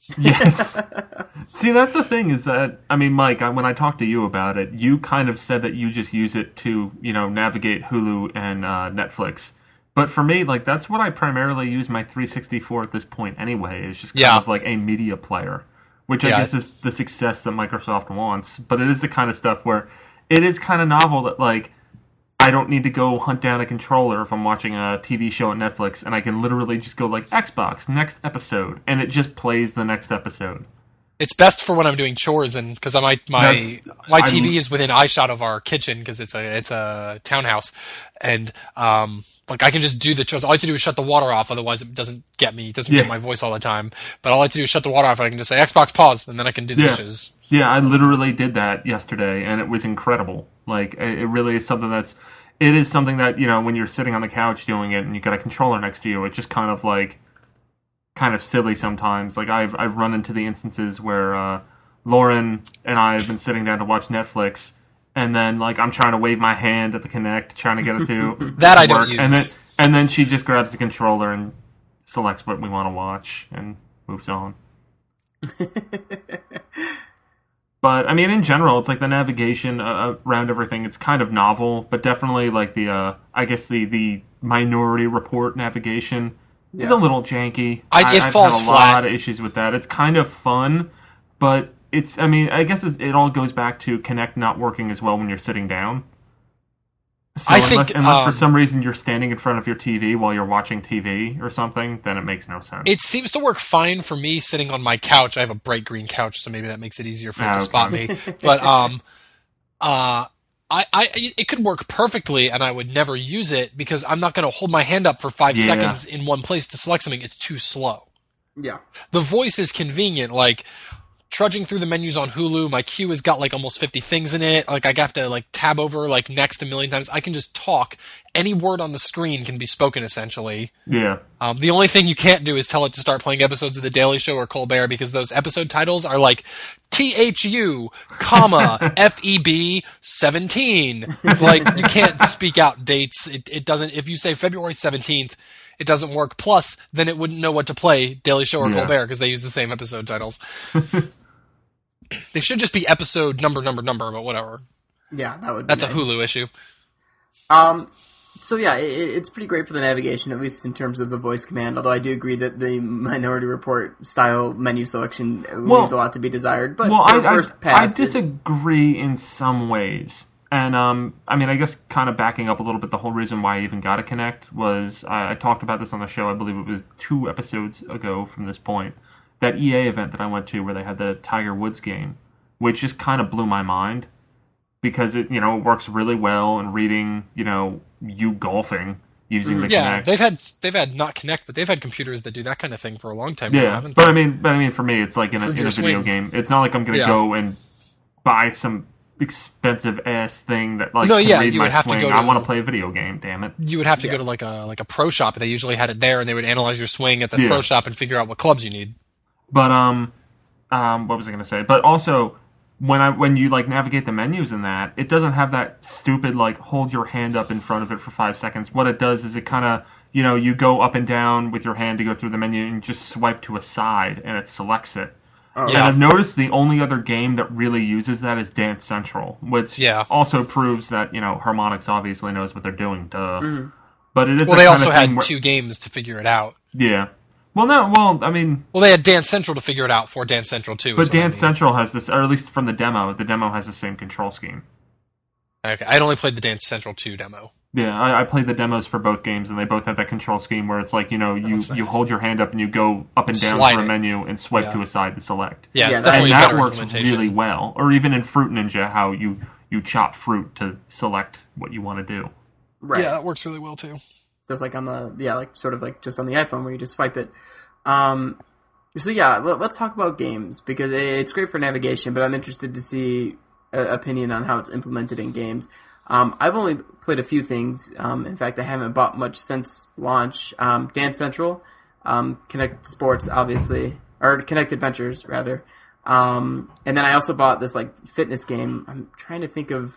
Yes. See, that's the thing is that, I mean, Mike, I, when I talked to you about it, you kind of said that you just use it to, you know, navigate Hulu and uh, Netflix. But for me, like, that's what I primarily use my three sixty for at this point anyway, is just kind
Yeah.
of like a media player, which I
Yeah,
guess is the success that Microsoft wants. But it is the kind of stuff where it is kind of novel that, like, I don't need to go hunt down a controller if I'm watching a T V show on Netflix, and I can literally just go like Xbox, next episode, and it just plays the next episode.
It's best for when I'm doing chores, and because my my
That's-
my T V
I'm-
is within eyeshot of our kitchen because it's a it's a townhouse, and um like I can just do the chores. All I have to do is shut the water off, otherwise it doesn't get me. It doesn't
Yeah.
get my voice all the time. But all I have to do is shut the water off. And I can just say Xbox pause, and then I can do the
Yeah.
dishes.
Yeah, I literally did that yesterday, and it was incredible. Like, it it really is something that's, it is something that, you know, when you're sitting on the couch doing it and you got a controller next to you, it's just kind of like, kind of silly sometimes. Like, I've I've run into the instances where uh, Lauren and I have been sitting down to watch Netflix, and then, like, I'm trying to wave my hand at the Kinect, trying to get it to
That I don't
work,
use.
and then and then she just grabs the controller and selects what we want to watch and moves on. But, I mean, in general, it's like the navigation uh, around everything, it's kind of novel, but definitely, like, the, uh, I guess, the, the Minority Report navigation is
Yeah.
a little janky.
I- it
I've
falls
had a
flat.
lot of issues with that. It's kind of fun, but it's, I mean, I guess it's, it all goes back to Kinect not working as well when you're sitting down. So
I
unless,
think,
unless for
um,
some reason you're standing in front of your T V while you're watching T V or something, then it makes no sense.
It seems to work fine for me sitting on my couch. I have a bright green couch, so maybe that makes it easier for it
Ah,
to
okay.
spot me. But um, uh, I, I, it could work perfectly, and I would never use it because I'm not going to hold my hand up for five
Yeah.
seconds in one place to select something. It's too slow.
Yeah.
The voice is convenient, like trudging through the menus on Hulu. My queue has got like almost fifty things in it. Like I have to like tab over like next a million times. I can just talk. Any word on the screen can be spoken essentially.
yeah.
Um, the only thing you can't do is tell it to start playing episodes of The Daily Show or Colbert because those episode titles are like T H U, comma, F E B seventeen. Like, you can't speak out dates. It, it doesn't, if you say February seventeenth, it doesn't work. Plus, then it wouldn't know what to play, Daily Show or
Yeah.
Colbert, because they use the same episode titles. They should just be episode number, number, number, but whatever.
Yeah, that would be
That's a
nice.
Hulu issue.
Um, so yeah, it, it's pretty great for the navigation, at least in terms of the voice command. Although I do agree that the Minority Report style menu selection
Well-
leaves a lot to be desired. But
Well,
for
I,
a
I,
first
I
pass, it-
disagree in some ways. And, um, I mean, I guess kind of backing up a little bit, the whole reason why I even got a Kinect was I, I talked about this on the show, I believe it was two episodes ago from this point. That E A event that I went to where they had the Tiger Woods game, which just kind of blew my mind because it, you know, it works really well and reading, you know, you golfing using the
Yeah,
Kinect.
they've had, they've had not Connect, but they've had computers that do that kind of thing for a long time now,
Yeah,
haven't
but
they?
I mean, but I mean, for me, it's like in a,
For
in
your
a video
swing.
game. It's not like I'm gonna
Yeah.
go and buy some expensive ass thing that like
No,
can
yeah,
read
you
my
would have to
swing.
go
I
to-
want to play a video game. Damn it.
You would have to
Yeah.
go to like a like a pro shop. They usually had it there, and they would analyze your swing at the
Yeah.
pro shop and figure out what clubs you need.
But um, um, what was I gonna say? But also, when I when you like navigate the menus in that, it doesn't have that stupid like hold your hand up in front of it for five seconds. What it does is it kind of you know you go up and down with your hand to go through the menu and just swipe to a side and it selects it.
oh,
And
Yeah.
I've noticed the only other game that really uses that is Dance Central, which
Yeah.
also proves that, you know, Harmonix obviously knows what they're doing, duh.
Mhm.
But it is
Well,
that
they
kind
also
of
had
thing where-
two games to figure it out.
Yeah. Well, no, well, I mean,
Well, they had Dance Central to figure it out for Dance Central too.
but
is what I
Dance
mean.
Central has this, or at least from the demo, the demo has the same control scheme.
Okay, I'd only played the Dance Central two demo.
Yeah, I, I played the demos for both games, and they both have that control scheme where it's like, you know, you,
that's nice.
you hold your hand up and you go up and down
Slide
for a
it.
menu and swipe
Yeah.
to a side to select.
Yeah,
Yeah,
it's
that-
definitely
And
a
that
better
works
implementation.
really well. Or even in Fruit Ninja, how you, you chop fruit to select what you want to do.
right.
Yeah, that works really well too.
Just like on the yeah, like sort of like just on the iPhone where you just swipe it. Um, so yeah, let, let's talk about games because it, it's great for navigation, but I'm interested to see a, opinion on how it's implemented in games. Um, I've only played a few things. Um, in fact, I haven't bought much since launch. Um, Dance Central, um, Connect Sports, obviously, or Connect Adventures rather. Um, and then I also bought this like fitness game. I'm trying to think of.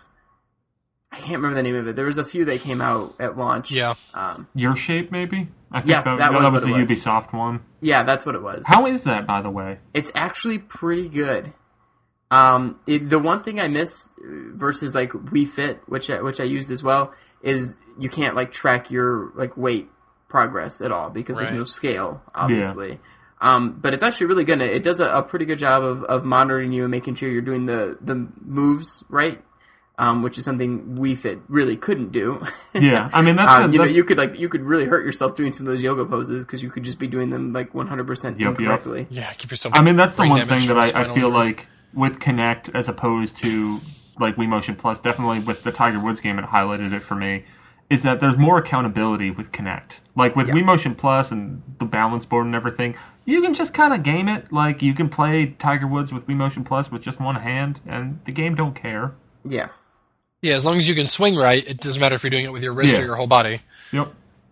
I can't remember the name of it. There was a few that came out at launch.
Yeah.
Um,
Your Shape, maybe? I think
Yes,
that,
that was
that was
what
the
it was.
Ubisoft one.
yeah, that's what it was.
How is that, by the way?
It's actually pretty good. Um, it, the one thing I miss uh, versus like Wii Fit, which I, which I used as well, is you can't like track your like weight progress at all because
Right.
there's no scale, obviously. Um, but it's actually really good. It does a, a pretty good job of, of monitoring you and making sure you're doing the, the moves right. um, which is something Wii Fit really couldn't do.
Yeah, I mean that's,
um,
a,
you
that's
know you could like you could really hurt yourself doing some of those yoga poses because you could just be doing them like one hundred percent
Yep, yep.
incorrectly.
Yeah, keep yourself.
I mean, that's the
brain
one
damage
thing
from
that I, I
spinal
feel
injury.
like with Kinect as opposed to like Wii Motion Plus, definitely with the Tiger Woods game, it highlighted it for me, is that there's more accountability with Kinect. Like with
Yeah.
Wii Motion Plus and the balance board and everything, you can just kind of game it. Like you can play Tiger Woods with Wii Motion Plus with just one hand, and the game don't care.
Yeah.
Yeah, as long as you can swing right, it doesn't matter if you're doing it with your wrist
Yeah.
or your whole body.
Yep.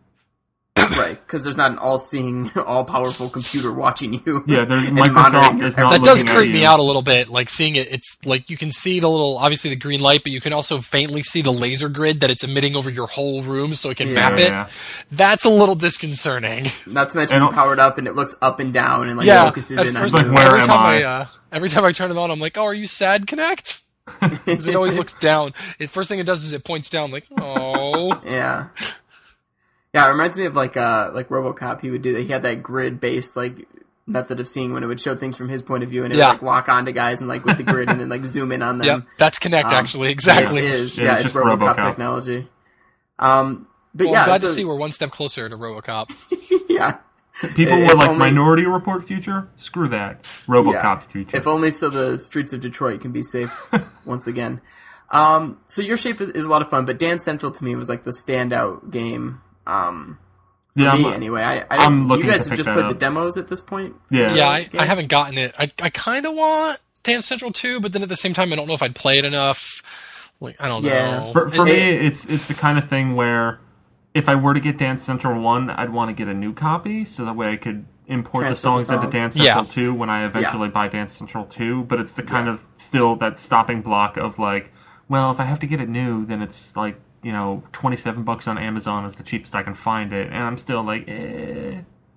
Right, because there's not an all-seeing, all-powerful computer watching you.
Yeah, there's
and
Microsoft
monitoring your
is not
That does
looking at
creep me
you.
out a little bit. Like seeing it, it's like you can see the little, obviously the green light, but you can also faintly see the laser grid that it's emitting over your whole room, so it can
Yeah.
map
Yeah.
it. That's a little disconcerting.
Not to mention
And
you
al-
power it up and it looks up and down and like
yeah,
focuses
at
in
first,
on
like,
you.
where
every
am
time
I?
I, uh, every time I turn it on, I'm like, oh, are you sad, Connect? Because it always looks down. The first thing it does is it points down, like, oh.
Yeah. Yeah, it reminds me of like uh like RoboCop. He would do that. He had that grid-based like method of seeing when it would show things from his point of view, and it
Yeah.
would like lock onto guys and like with the grid and then like zoom in on them.
Yep, that's Connect,
Um,
actually, exactly.
It is.
Yeah,
Yeah,
it's
it's,
just
RoboCop,
RoboCop.
technology. Um, but
Well,
yeah,
I'm glad
so,
to see we're one step closer to RoboCop.
yeah.
People
If
were like
only-
Minority Report future. Screw that. RoboCop
Yeah.
future.
If only so the streets of Detroit can be safe once again. Um, so your shape is, is a lot of fun, but Dance Central to me was like the standout game. Um, for
yeah,
me
I'm,
anyway. I, I
I'm
don't,
looking
you guys
to
have
pick
just
that
played the
up.
demos at this point.
yeah.
Yeah, I,
game?
I haven't gotten it. I I kind of want Dance Central two, but then at the same time, I don't know if I'd play it enough. Like, I don't
Yeah.
know.
For, for
It-
me, it's it's the kind of thing where if I were to get Dance Central one, I'd want to get a new copy so that way I could import the
Transfer the
songs into
songs.
Dance
Yeah.
Central two when I eventually buy Dance Central two. But it's the kind of still that stopping block of like, well, if I have to get it new, then it's like, you know, twenty-seven bucks on Amazon is the cheapest I can find it, and I'm still like, eh.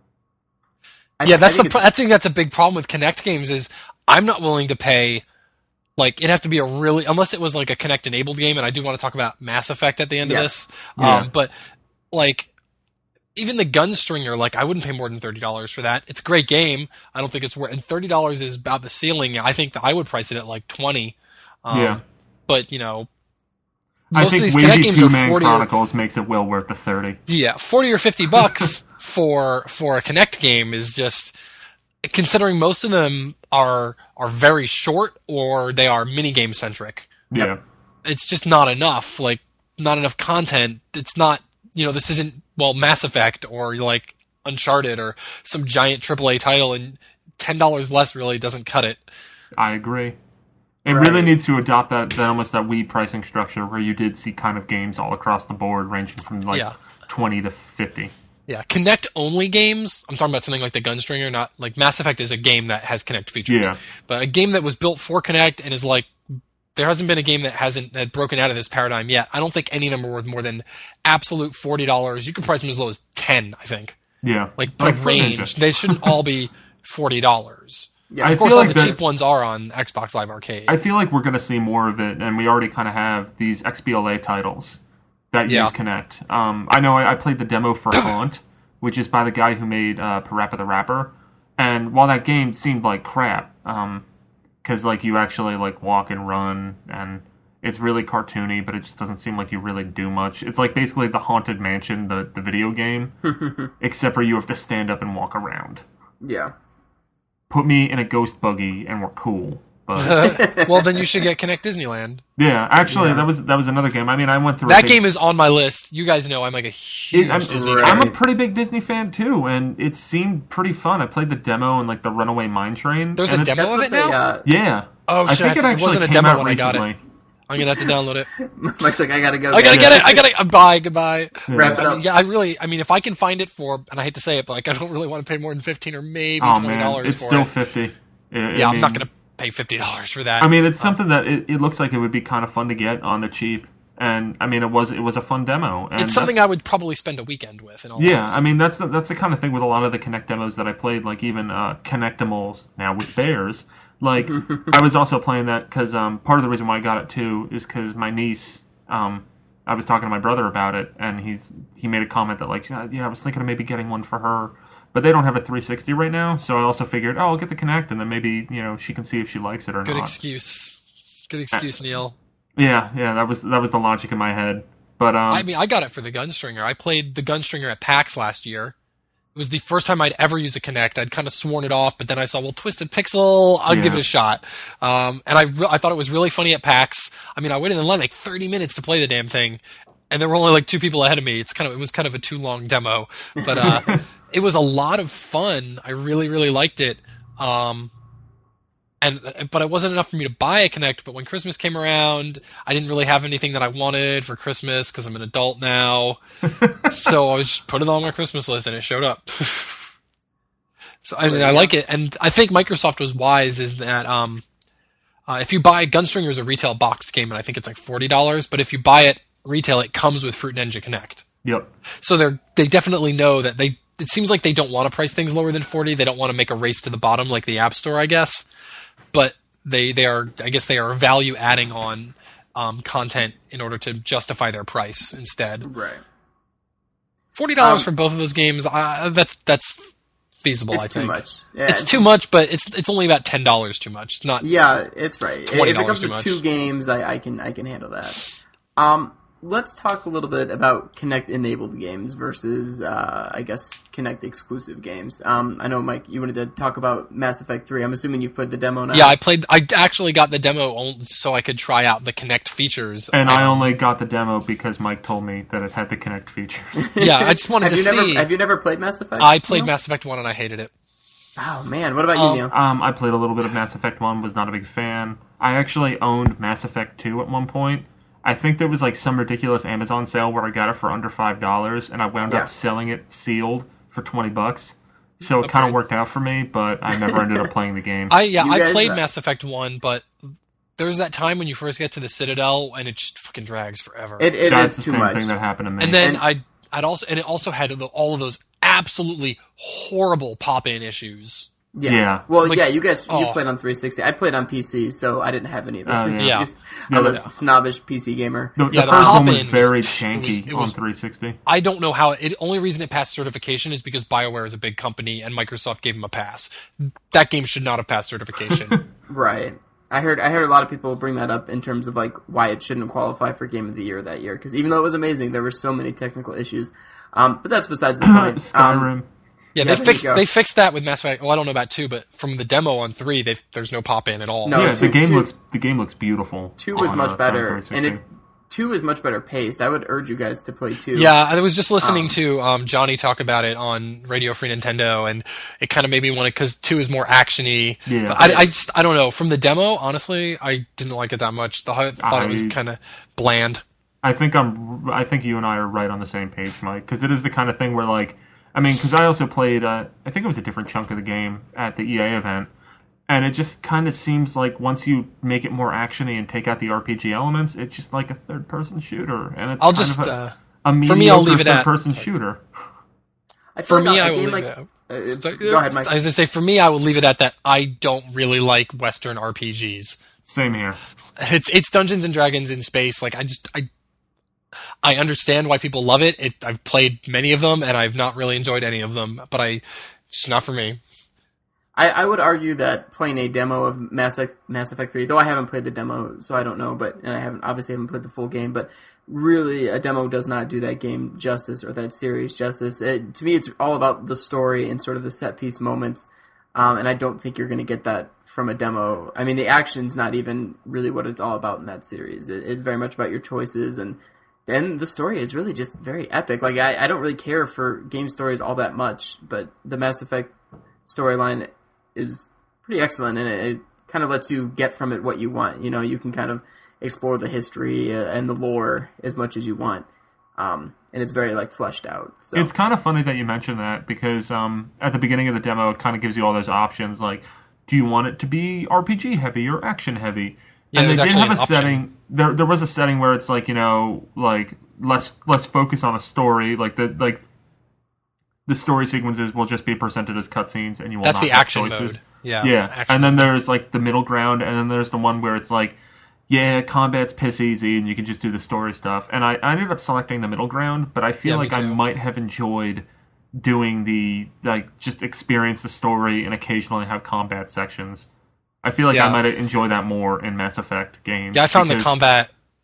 I,
yeah, that's
I
the.
think
Pro- I think that's a big problem with Connect games is I'm not willing to pay. Like it'd have to be a really unless it was like a Connect enabled game, and I do want to talk about Mass Effect at the end
Yeah.
of this.
Yeah.
Um, but like even the Gunstringer, like I wouldn't pay more than thirty dollars for that. It's a great game. I don't think it's worth. And thirty dollars is about the ceiling. I think that I would price it at like twenty. Um,
Yeah.
But you know,
I
most of
think
these Connect
Wavy
games
Two
are
Man
forty. Or,
Chronicles makes it well worth the thirty.
yeah, forty or fifty bucks for for a Connect game is just considering most of them are are very short or they are mini game centric.
Yeah.
It's just not enough. Like not enough content. It's not. You know, this isn't well Mass Effect or like Uncharted or some giant triple A title, and ten dollars less really doesn't cut it.
I agree. It
Right.
really needs to adopt that, that almost that Wii pricing structure where you did see kind of games all across the board ranging from like
Yeah.
twenty to fifty.
Yeah, Connect only games. I'm talking about something like the Gunstringer, not like Mass Effect is a game that has Connect features.
Yeah.
But a game that was built for Connect and is like, there hasn't been a game that hasn't had broken out of this paradigm yet. I don't think any of them are worth more than absolute forty dollars. You can price them as low as ten, I think.
Yeah.
Like put a
Fruit
range.
Ninja.
They shouldn't all be forty dollars.
Yeah,
I
Of course,
feel
all
like
the
that-
cheap ones are on Xbox Live Arcade.
I feel like we're going to see more of it, and we already kind of have these X B L A titles that
Yeah.
use Connect. Um, I know I, I played the demo for Haunt, which is by the guy who made uh, Parappa the Rapper, and while that game seemed like crap, because like you actually like walk and run, and it's really cartoony, but it just doesn't seem like you really do much. It's like basically the Haunted Mansion, the, the video game, except for you have to stand up and walk around.
yeah.
Put me in a ghost buggy, and we're cool. But
Well, then you should get Connect Disneyland.
yeah, actually,
Yeah.
that was that was another game. I mean, I went through a
That
big-
game is on my list. You guys know I'm like a huge
It, I'm,
Disney
Right.
guy.
I'm a pretty big Disney fan too, and it seemed pretty fun. I played the demo and like the Runaway Mine Train.
There's
and
a
it's-
demo of
what
it
they,
now?
uh,
Yeah.
Oh
I
shit! I
think
have
it
to- it
actually
wasn't a
came
demo
out
when I got it.
recently.
I'm gonna have to download it.
Mike's like, I gotta go.
I gotta get it. I gotta uh, bye. Goodbye.
Wrap it
I
up.
mean, yeah, I really. I mean, if I can find it for, and I hate to say it, but like, I don't really want to pay more than fifteen or maybe
Oh
twenty
man,
dollars
it's
for
still
it.
fifty. I- I
Yeah, I'm
mean-
not gonna pay fifty dollars for that.
I mean, it's something that it, it looks like it would be kind of fun to get on the cheap, and I mean, it was it was a fun demo. And
it's something
that's-
I would probably spend a weekend with. In all
Yeah,
honesty.
I mean that's the, that's the kind of thing with a lot of the Connect demos that I played, like even uh, Connectimals now with bears. Like I was also playing that because um, part of the reason why I got it too is because my niece. Um, I was talking to my brother about it, and he's he made a comment that like, yeah, I was thinking of maybe getting one for her, but they don't have a three sixty right now. So I also figured, oh, I'll get the Connect, and then maybe you know she can see if she likes it or
Good
not.
excuse. Good excuse, Neil.
Yeah, yeah, that was that was the logic in my head. But um,
I mean, I got it for the Gunstringer. I played the Gunstringer at PAX last year. It was the first time I'd ever used a Kinect. I'd kind of sworn it off, but then I saw, well, Twisted Pixel, I'll
Yeah.
give it a shot. Um, and I, re- I thought it was really funny at PAX. I mean, I waited in line like thirty minutes to play the damn thing, and there were only like two people ahead of me. It's kind of, it was kind of a too long demo, but uh, it was a lot of fun. I really, really liked it. Um, and but it wasn't enough for me to buy a Kinect. But when Christmas came around, I didn't really have anything that I wanted for Christmas because I'm an adult now. So I just put it on my Christmas list, and it showed up. So I mean, I like it, and I think Microsoft was wise. Is that um, uh, if you buy Gunstringer as a retail boxed game, and I think it's like forty dollars, but if you buy it retail, it comes with Fruit Ninja Connect.
Yep.
So they're they definitely know that they. It seems like they don't want to price things lower than forty. They don't want to make a race to the bottom like the App Store, I guess. But they they are I guess they are value adding on um, content in order to justify their price instead.
Right.
Forty dollars
Um,
for both of those games. Uh, that's that's feasible.
It's
I
too
think
much. Yeah,
it's too much, but it's it's only about ten dollars too much. It's not.
Yeah, it's right. If
twenty
it
dollars
comes
too
to
much.
two games, I, I can I can handle that. Um, let's talk a little bit about Kinect-enabled games versus, uh, I guess, Kinect-exclusive games. Um, I know, Mike, you wanted to talk about Mass Effect three. I'm assuming you've played the demo now.
Yeah, I played. I actually got the demo on- so I could try out the Kinect features.
And I
Um,
only got the demo because Mike told me that it had the Kinect features.
Yeah, I just wanted
have
to
you
see.
Never, have you never played Mass Effect?
I played
No?
Mass Effect one and I hated it.
Oh, man. What about
Um,
you, Neil?
Um, I played a little bit of Mass Effect one, was not a big fan. I actually owned Mass Effect two at one point. I think there was like some ridiculous Amazon sale where I got it for under five dollars, and I wound
Yeah.
up selling it sealed for twenty bucks. So it kind
Okay.
of worked out for me, but I never ended up playing the game.
I yeah,
You
I
guys,
played
uh,
Mass Effect one, but there's that time when you first get to the Citadel and it just fucking drags forever.
It, it
That's
is
the
too
same
much.
thing that happened to me.
and then
and-
I I'd also and it also had the, all of those absolutely horrible pop-in issues.
Yeah.
Yeah.
Well,
Like,
yeah, you guys you
oh.
played on three sixty. I played on P C, so I didn't have any of this.
Oh, yeah.
Yeah.
I'm a
Yeah.
snobbish P C gamer.
the,
Yeah,
the
the
first one was
pop-in was-
very
it was-
janky
it
on
was-
three sixty.
I don't know how it. Only reason it passed certification is because BioWare is a big company and Microsoft gave them a pass. That game should not have passed certification.
Right. I heard I heard a lot of people bring that up in terms of like why it shouldn't qualify for Game of the Year that year, because even though it was amazing, there were so many technical issues. Um, but that's besides the point.
Skyrim.
Um,
Yeah,
Yeah,
they
there you
fixed
go.
they fixed that with Mass Effect. Well, I don't know about two, but from the demo on three, they there's no pop in at all.
No,
yeah,
two-
the game
two-
looks the game looks beautiful.
two was
on,
much
uh,
better,
on
and
three sixty.
it two is much better paced. I would urge you guys to play two.
Yeah, I was just listening
Um,
to um, Johnny talk about it on Radio Free Nintendo, and it kind of made me want to, because two is more actiony.
Yeah.
But I, I just I don't know. From the demo, honestly, I didn't like it that much. The, I thought it was
I-
kind of bland.
I think I'm. I think you and I are right on the same page, Mike. Because it is the kind of thing where, like, I mean, because I also played. Uh, I think it was a different chunk of the game at the E A event, and it just kind of seems like once you make it more actiony and take out the R P G elements, it's just like a third-person shooter, and it's
I'll
kind
just
of a,
uh,
a mediocre
for me, I'll leave it at-
third-person shooter.
I feel
for
like
me,
a
I will
game
leave
like,
it. At,
uh,
St-
go ahead, Mike.
As I say, for me, I will leave it at that. I don't really like Western R P Gs.
Same here.
It's it's Dungeons and Dragons in space. Like I just I I understand why people love it. It I've played many of them and I've not really enjoyed any of them. But I it's not for me.
I, I would argue that playing a demo of Mass Effect, Mass Effect three, though I haven't played the demo, so I don't know, but and I haven't obviously haven't played the full game, but really a demo does not do that game justice or that series justice. It, to me, it's all about the story and sort of the set piece moments, um, and I don't think you're going to get that from a demo. I mean, the action's not even really what it's all about in that series. It, it's very much about your choices, and and the story is really just very epic. Like I, I don't really care for game stories all that much, but the Mass Effect storyline is pretty excellent, and it, it kind of lets you get from it what you want. You know, you can kind of explore the history uh, and the lore as much as you want, um, and it's very like fleshed out. So
It's kind of funny that you mentioned that because um, at the beginning of the demo, it kind of gives you all those options. Like, do you want it to be R P G heavy or action heavy?
Yeah,
and
there's
they did
actually
have
an
a
option.
setting. There, there was a setting where it's like you know, like less less focus on a story. Like the like the story sequences will just be presented as cutscenes, and you will
That's
not
the
have
action
choices.
mode. Yeah.
Yeah,
action
and then
mode.
there's like the middle ground, and then there's the one where it's like, yeah, combat's piss easy, and you can just do the story stuff. And I, I ended up selecting the middle ground, but I feel
Yeah, me
like I
too.
might have enjoyed doing the like just experience the story and occasionally have combat sections. I feel like
Yeah.
I might enjoy that more in Mass Effect games.
Yeah, I found the
because-
combat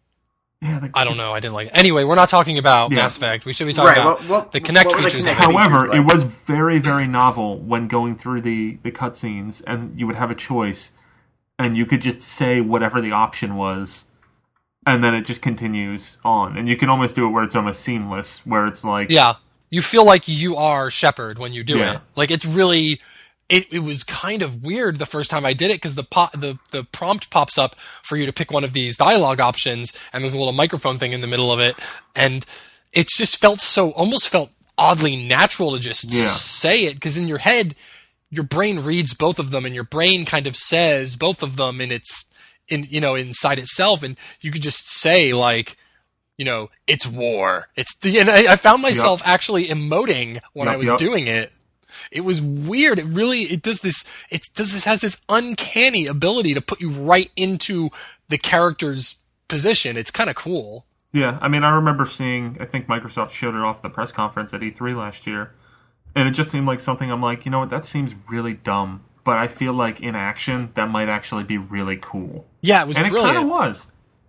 Yeah, the,
I don't know. I didn't like it. Anyway, we're not talking about
Yeah.
Mass Effect. We should be talking
Right,
about
what- what-
the Kinect
what were the
features.
Kinect
of it.
features?
However,
like-
it was very, very novel when going through the, the cutscenes, and you would have a choice, and you could just say whatever the option was, and then it just continues on. And you can almost do it where it's almost seamless, where it's like...
Yeah, you feel like you are Shepard when you do
Yeah.
it. Like it's really, it, it was kind of weird the first time I did it because the po- the the prompt pops up for you to pick one of these dialogue options, and there's a little microphone thing in the middle of it, and it just felt so almost felt oddly natural to just
Yeah.
say it because in your head, your brain reads both of them, and your brain kind of says both of them, and it's in you know inside itself, and you could just say like. You know, it's war. It's the, and I, I found myself actually emoting when
Yep,
I was
yep.
doing it. It was weird. It really, it does this, it does this, has this uncanny ability to put you right into the character's position. It's kind of cool.
Yeah, I mean, I remember seeing, I think Microsoft showed it off at the press conference at E three last year, and it just seemed like something I'm like, you know what, that seems really dumb, but I feel like in action, that might actually be really cool.
Yeah, it was
And it
brilliant.
kind of was.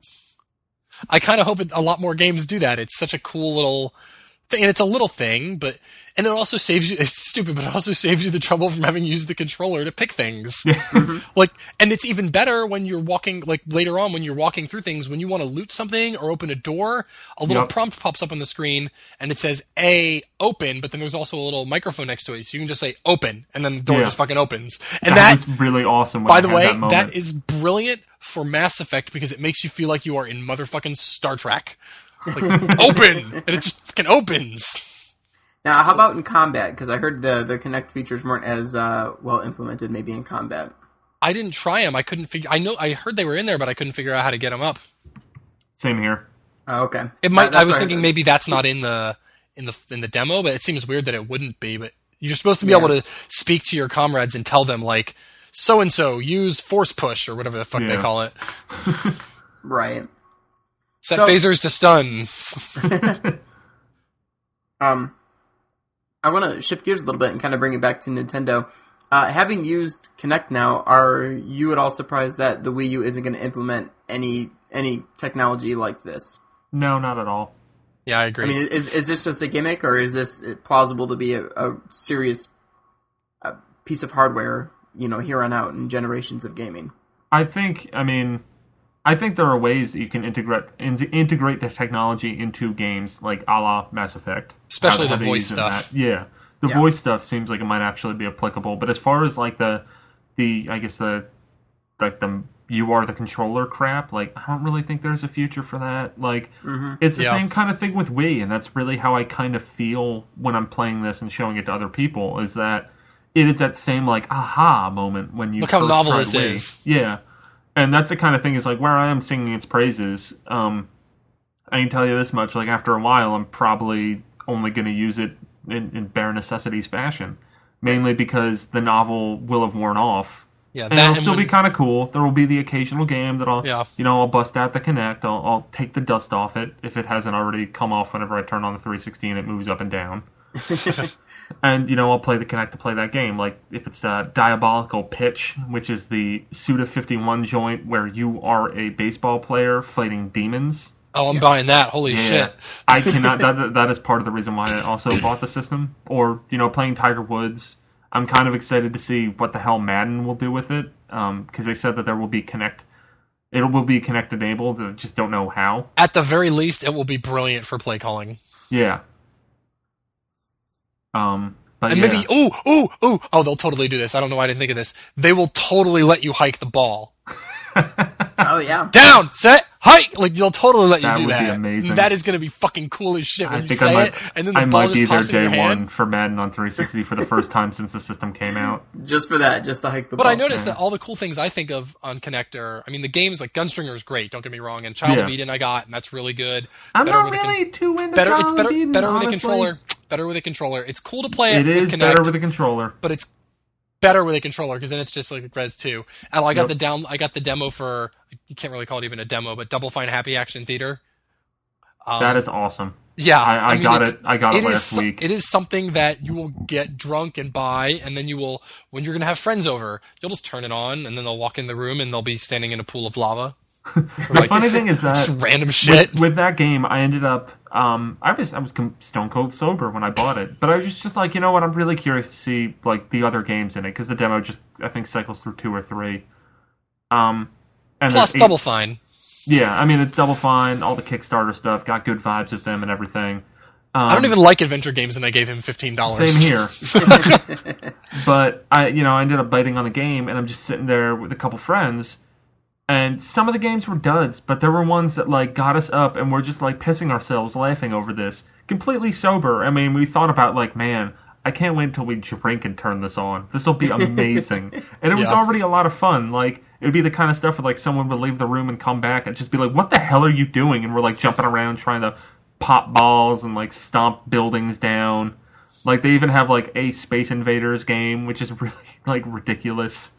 I kind of hope it, a lot more games do that. It's such a cool little thing, and it's a little thing, but and it also saves you. It's stupid, but it also saves you the trouble from having used the controller to pick things. Like, and it's even better when you're walking. Like later on, when you're walking through things, when you want to loot something or open a door, a little
Yep.
prompt pops up on the screen, and it says "A open," but then there's also a little microphone next to it, so you can just say "open," and then the door
Yeah.
just fucking opens. And
That,
that,
was really awesome. When
by
I
the
had
way,
that, moment.
that is brilliant for Mass Effect because it makes you feel like you are in motherfucking Star Trek. Like, open! And it just fucking opens.
Now, how about in combat? Because I heard the the Kinect features weren't as uh, well implemented, maybe in combat.
I didn't try them. I couldn't figure. I know. I heard they were in there, but I couldn't figure out how to get them up.
Same here.
Oh, okay.
It might.
That- that's
I was
what
thinking
heard.
maybe that's not in the in the in the demo, but it seems weird that it wouldn't be. But you're supposed to be
Yeah.
able to speak to your comrades and tell them like, so and so use force push or whatever the fuck they
Yeah.
call it.
Right.
Set
So-
phasers to stun.
Um, I want to shift gears a little bit and kind of bring it back to Nintendo. Uh, having used Kinect now, are you at all surprised that the Wii U isn't going to implement any any technology like this?
No, not at all.
Yeah, I agree.
I mean, is is this just a gimmick, or is this plausible to be a, a serious uh, piece of hardware, you know, here on out in generations of gaming?
I think, I mean, I think there are ways that you can integrate in, integrate the technology into games, like a la Mass Effect.
Especially
How-
the
how they
voice
use it in
stuff.
that. Yeah, the
Yeah.
voice stuff seems like it might actually be applicable. But as far as like the, the I guess the, like the you are the controller crap, like I don't really think there's a future for that. Like
Mm-hmm.
it's the
Yeah.
same kind of thing with Wii, and that's really how I kind of feel when I'm playing this and showing it to other people. Is that it is that same like aha moment when you
Look how
first
novel
tried
this
Wii.
is.
Yeah, and that's the kind of thing is like where I am singing its praises. Um, I can tell you this much: like after a while, I'm probably only going to use it in, in bare necessities fashion, mainly because the novel will have worn off.
yeah,
And
that
it'll
and
still
when-
be kind of cool. There will be the occasional game that I'll,
Yeah.
you know, I'll bust out the Kinect. I'll, I'll take the dust off it if it hasn't already come off. Whenever I turn on the three sixty and it moves up and down, and you know, I'll play the Kinect to play that game. Like if it's a Diabolical Pitch, which is the Suda fifty-one joint where you are a baseball player fighting demons.
Oh, I'm buying that. Holy
Yeah,
shit.
I cannot. That that is part of the reason why I also bought the system. Or you know, playing Tiger Woods. I'm kind of excited to see what the hell Madden will do with it, because they said that there will be Connect. It will be Connect enabled. I just don't know how.
At the very least, it will be brilliant for play calling.
Yeah. Um. But
And
yeah.
maybe, ooh, ooh, ooh, oh, they'll totally do this. I don't know why I didn't think of this. They will totally let you hike the ball.
Oh yeah.
Down, set, hike! Like, they'll totally let you
That
do
would be
that.
amazing.
That is going to be fucking cool as shit
I
when you
think
say
I might.
it, and then the
I
ball
might be
just
there
pops in your
day
hand.
one for Madden on three sixty for the first time since the system came out.
Just for that, just to hike the
But
ball.
I noticed that all the cool things I think of on Connector, I mean, the games like Gunstringer is great, don't get me wrong, and Child of
Yeah.
Eden I got, and that's really good.
I'm
Better
not
with a con-
really too into
Better,
Child
it's
of
better,
Eden,
better with a
honestly.
controller. Better with a controller. It's cool to play it,
It
with
is
Kinect,
better with a controller.
but it's better with a controller because then it's just like Res two. And I got
Yep.
the down, I got the demo for you can't really call it even a demo, but Double Fine Happy Action Theater. Um,
That is awesome.
yeah.
I, I,
mean,
got
it's-
it. I got it,
is
last
so-
week.
It is something that you will get drunk and buy, and then you will, when you're going to have friends over, you'll just turn it on, and then they'll walk in the room and they'll be standing in a pool of lava.
The
Like,
funny thing is that
just random shit.
with, with that game, I ended up. Um, I was I was com- stone cold sober when I bought it, but I was just, just like, you know what? I'm really curious to see like the other games in it because the demo just I think cycles through two or three. Um, and
Plus,
there's eight-
Double Fine.
Yeah, I mean it's Double Fine, all the Kickstarter stuff, got good vibes with them and everything. Um,
I don't even like adventure games, and I gave him fifteen dollars.
Same here. But I, you know, I ended up biting on the game, and I'm just sitting there with a couple friends, and some of the games were duds, but there were ones that like got us up, and we're just like pissing ourselves laughing over this, completely sober. I mean, we thought about like, man, I can't wait until we drink and turn this on. This will be amazing. And it was
Yeah.
already a lot of fun. Like, it would be the kind of stuff where like someone would leave the room and come back and just be like, what the hell are you doing? And we're like jumping around trying to pop balls and like stomp buildings down. Like, they even have like a Space Invaders game, which is really like ridiculous.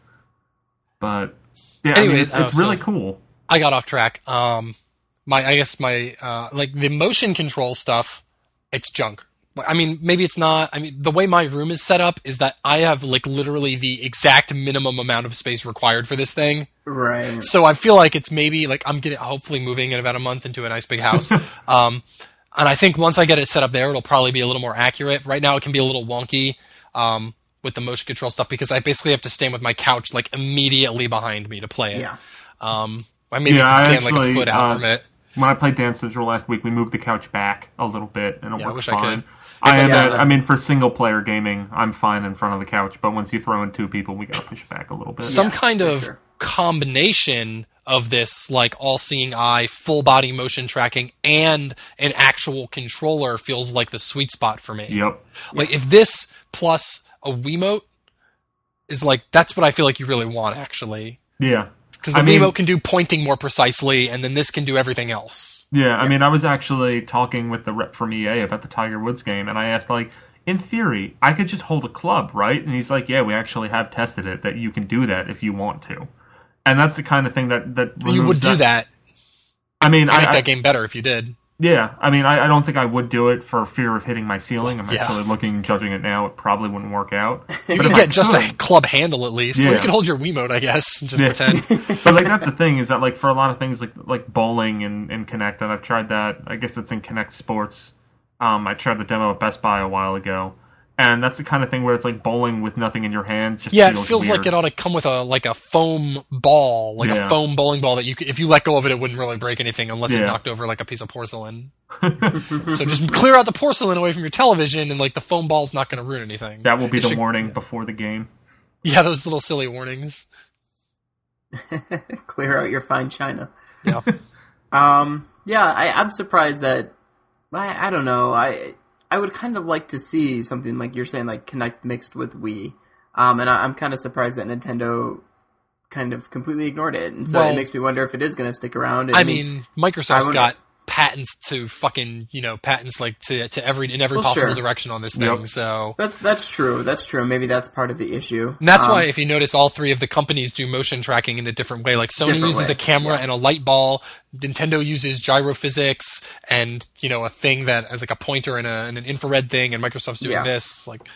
But yeah, I mean,
Anyways,
it's, it's
oh,
really
so-
cool.
I got off track. Um, my I guess my uh, like the motion control stuff, it's junk. I mean, maybe it's not. I mean, the way my room is set up is that I have like literally the exact minimum amount of space required for this thing.
Right.
So I feel like it's maybe like I'm getting hopefully moving in about a month into a nice big house. um, and I think once I get it set up there, it'll probably be a little more accurate. Right now, it can be a little wonky um, with the motion control stuff because I basically have to stand with my couch like immediately behind me to play it.
Yeah.
Um, I maybe
Yeah,
can
I
stand like a
actually,
foot out
uh,
from it.
When I played Dance Central last week, we moved the couch back a little bit, and it
Yeah, I
worked
wish I
fine.
could.
I, am
Yeah,
at-
but-
I mean, for single player gaming, I'm fine in front of the couch, but once you throw in two people, we gotta push back a little bit.
Some
Yeah,
kind
for
of
sure.
combination of this, like all-seeing eye, full body motion tracking, and an actual controller feels like the sweet spot for me.
Yep.
Like if this plus a Wiimote is like that's what I feel like you really want actually,
Yeah.
because the
I mean-
Wiimote can do pointing more precisely, and then this can do everything else.
Yeah, I mean, I was actually talking with the rep from E A about the Tiger Woods game, and I asked, like, in theory, I could just hold a club, right? And he's like, yeah, we actually have tested it, that you can do that if you want to. And that's the kind of thing that... that
You would
removes
do that.
I mean,
Make
I, I,
that game better if you did.
yeah, I mean, I, I don't think I would do it for fear of hitting my ceiling. I'm
Yeah.
actually looking, judging it now, it probably wouldn't work out.
You
But
could
if I
get just
could-
a club handle at least, or
Yeah.
you could hold your Wiimote, I guess, and just
Yeah.
pretend.
But like that's the thing is that like for a lot of things like like bowling and, and Kinect, and I've tried that. I guess it's in Kinect Sports. Um, I tried the demo at Best Buy a while ago, and that's the kind of thing where it's like bowling with nothing in your hand. Just
Yeah, it
feels,
feels
weird.
like it ought to come with a like a foam ball, like
Yeah.
a foam bowling ball that you could, if you let go of it, it wouldn't really break anything unless it
Yeah.
knocked over like a piece of porcelain. So just clear out the porcelain away from your television, and like the foam ball's not going to ruin anything.
That will be
It
the
should-
warning before the game.
Yeah, those little silly warnings.
Clear out your fine china.
Yeah,
Um, yeah, I, I'm surprised that I, I don't know. I I would kind of like to see something like you're saying, like Kinect mixed with Wii. Um, and I, I'm kind of surprised that Nintendo kind of completely ignored it, and so
Well-
it makes me wonder if it is going to stick around.
I mean, Microsoft's
I wonder-
got patents to fucking you know patents like to to every in every
Well,
possible
sure.
direction on this thing.
Yep.
So.
that's that's true. That's true. Maybe that's part of the issue.
And that's
Um,
why, if you notice, all three of the companies do motion tracking in a different way. Like Sony
Different
uses
way,
a camera
yeah.
and a light ball. Nintendo uses gyrophysics and you know a thing that has like a pointer and, a, and an infrared thing. And Microsoft's doing
Yeah.
this. Like,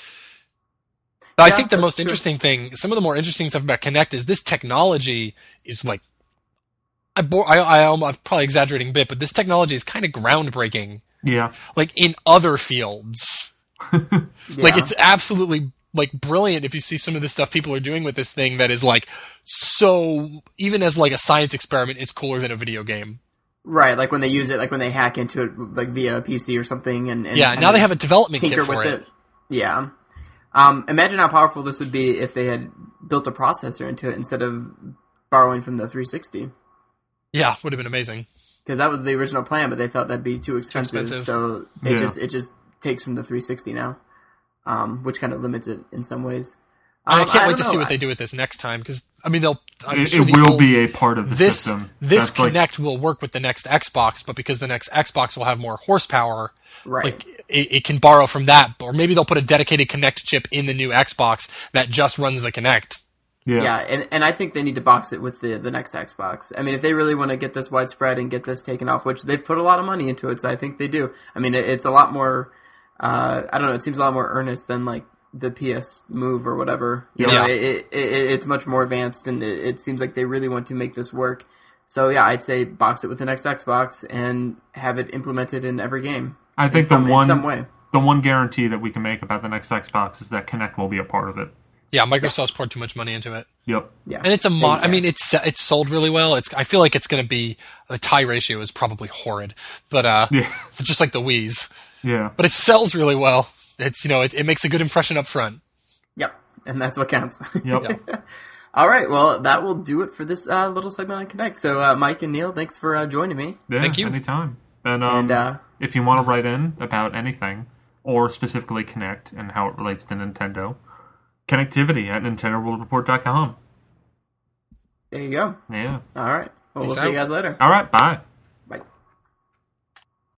but I
Yeah,
think the
that's
most
true.
interesting thing, some of the more interesting stuff about Kinect is this technology is like. I, bore, I, I, I'm probably exaggerating a bit, but this technology is kind of groundbreaking.
Yeah.
Like in other fields. Like
Yeah.
it's absolutely like brilliant if you see some of the stuff people are doing with this thing that is like so even as like a science experiment it's cooler than a video game.
right, like when they use it, like when they hack into it, like via a P C or something, and, and
Yeah,
kind
now
of
they have a development
tinker
kit for
with
it.
it. Yeah. Um, imagine how powerful this would be if they had built a processor into it instead of borrowing from the three sixty.
Yeah, would have been amazing.
Because that was the original plan, but they felt that'd be too expensive,
expensive.
so it
Yeah.
just it just takes from the three sixty now, um, which kind of limits it in some ways.
I
Um,
can't
I
wait to
don't
see
know.
what they do with this next time because I mean they'll. I'm
It,
sure
it
the
will
old-
be a part of the
this
system.
this
That's like-
Kinect will work with the next Xbox, but because the next Xbox will have more horsepower,
Right.
like it, it can borrow from that, or maybe they'll put a dedicated Kinect chip in the new Xbox that just runs the Kinect.
yeah.
Yeah, and, and I think they need to box it with the, the next Xbox. I mean, if they really want to get this widespread and get this taken off, which they've put a lot of money into it, so I think they do. I mean, it, it's a lot more, uh, I don't know, it seems a lot more earnest than, like, the P S Move or whatever. You
Yeah.
know, it, it, it, it's much more advanced, and it, it seems like they really want to make this work. So yeah, I'd say box it with the next Xbox and have it implemented in every game.
I think
some,
the one
in some way.
the one guarantee that we can make about the next Xbox is that Kinect will be a part of it.
Yeah, Microsoft's poured too much money into it.
Yep.
Yeah,
And it's a mod.
Yeah.
I mean, it's it's sold really well. It's I feel like it's going to be the tie ratio is probably horrid, but uh,
Yeah.
it's just like the Wii's.
Yeah.
But it sells really well. It's you know it, it makes a good impression up front.
Yep, and that's what counts.
Yep.
All right, well, that will do it for this uh, little segment on Connect. So, uh, Mike and Neil, thanks for uh, joining me.
Yeah,
Thank you.
Anytime. And, um,
And, uh,
if you want to write in about anything, or specifically Kinect and how it relates to Nintendo, connectivity at nintendo world report dot com.
There you go.
Yeah.
All right. Well, we'll
Peace
see you
out.
guys later.
All right. Bye.